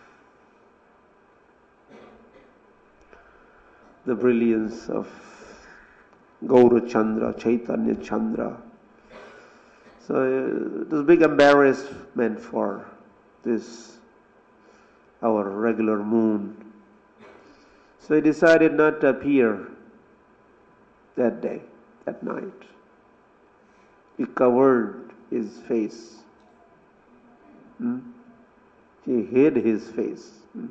the brilliance of Gaura Chandra, Chaitanya Chandra. So it was a big embarrassment for this, our regular moon. So he decided not to appear that day, that night. He covered his face. He hid his face.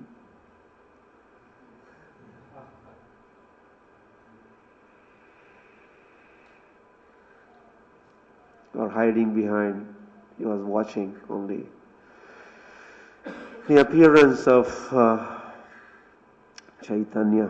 Or hiding behind. He was watching only the appearance of Chaitanya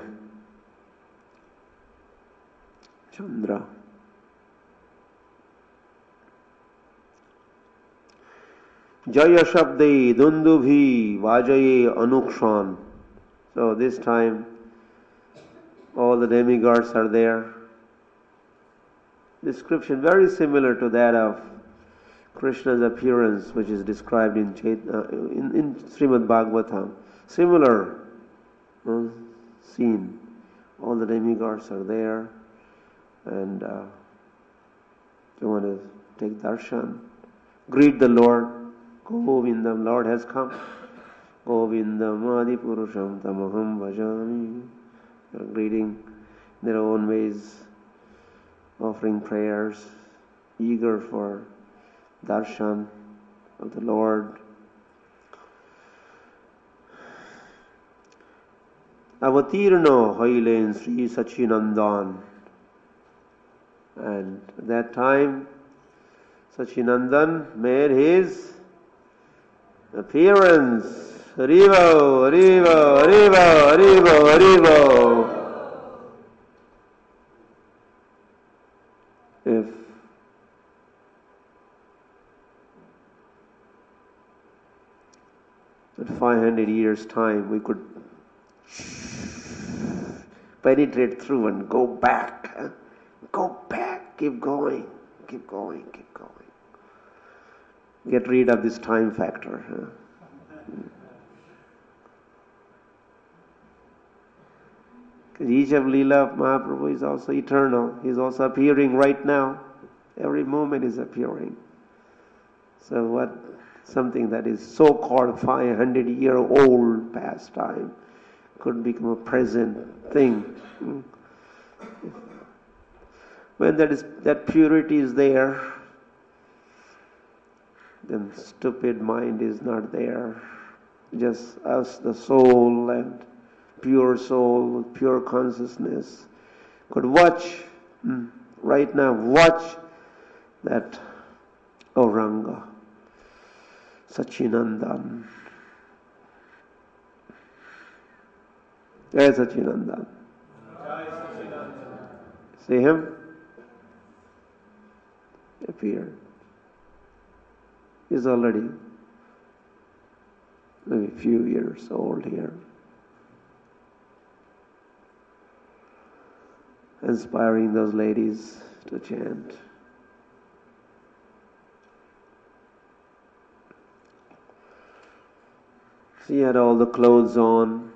Jaya Shabde Dundubhi Vajaye Anukshan. So this time all the demigods are there. Description very similar to that of Krishna's appearance, which is described in Srimad Bhagavatam. Similar scene. All the demigods are there, and you want to take darshan. Greet the Lord. Govindam, Lord has come. Govindam Adipurusham Tamaham Bhajami. They're greeting in their own ways, offering prayers, eager for darshan of the Lord. Avatirno Hailen Sri Sachinandan. And at that time, Sachinandan made his appearance. Haribo, Haribo, Haribo, Haribo, Haribo. If at 500 years' time we could penetrate through and go back, keep going, keep going, keep going. Get rid of this time factor. Because each of Leela of Mahaprabhu is also eternal. He is also appearing right now. Every moment is appearing. So what something that is so-called 500-year-old pastime could become a present thing. When that purity is there, then stupid mind is not there. Just us, the soul and pure soul with pure consciousness could watch, right now, watch that Auranga, Sachinandan. Jai Sachinandan. See him? Appeared. He's already maybe a few years old here. Inspiring those ladies to chant. He had all the clothes on.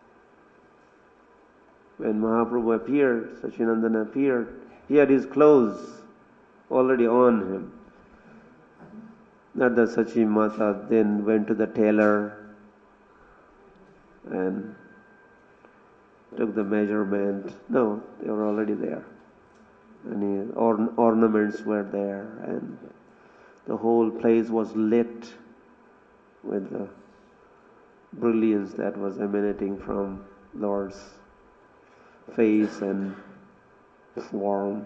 When Mahaprabhu appeared, Sachinandan appeared, he had his clothes already on him. Not that Sachi Mata then went to the tailor and took the measurement. No, they were already there. And ornaments were there, and the whole place was lit with the brilliance that was emanating from Lord's face and form.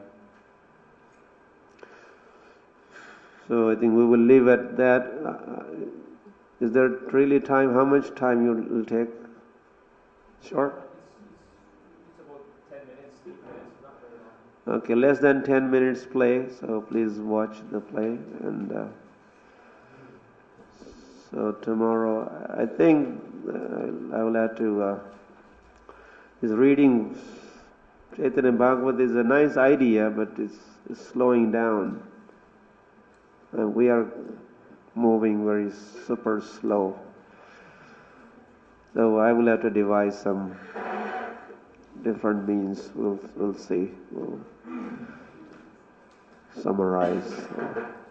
So I think we will leave at that. Is there really time? How much time you will take? Short? It's about 10 minutes, 8 minutes, not very long. Okay, less than 10 minutes play, so please watch the play. And so tomorrow, I think I will have to, his reading Chaitanya Bhagavad is a nice idea, but it's slowing down. We are moving very super slow. So I will have to devise some different means. We'll see. We'll summarize.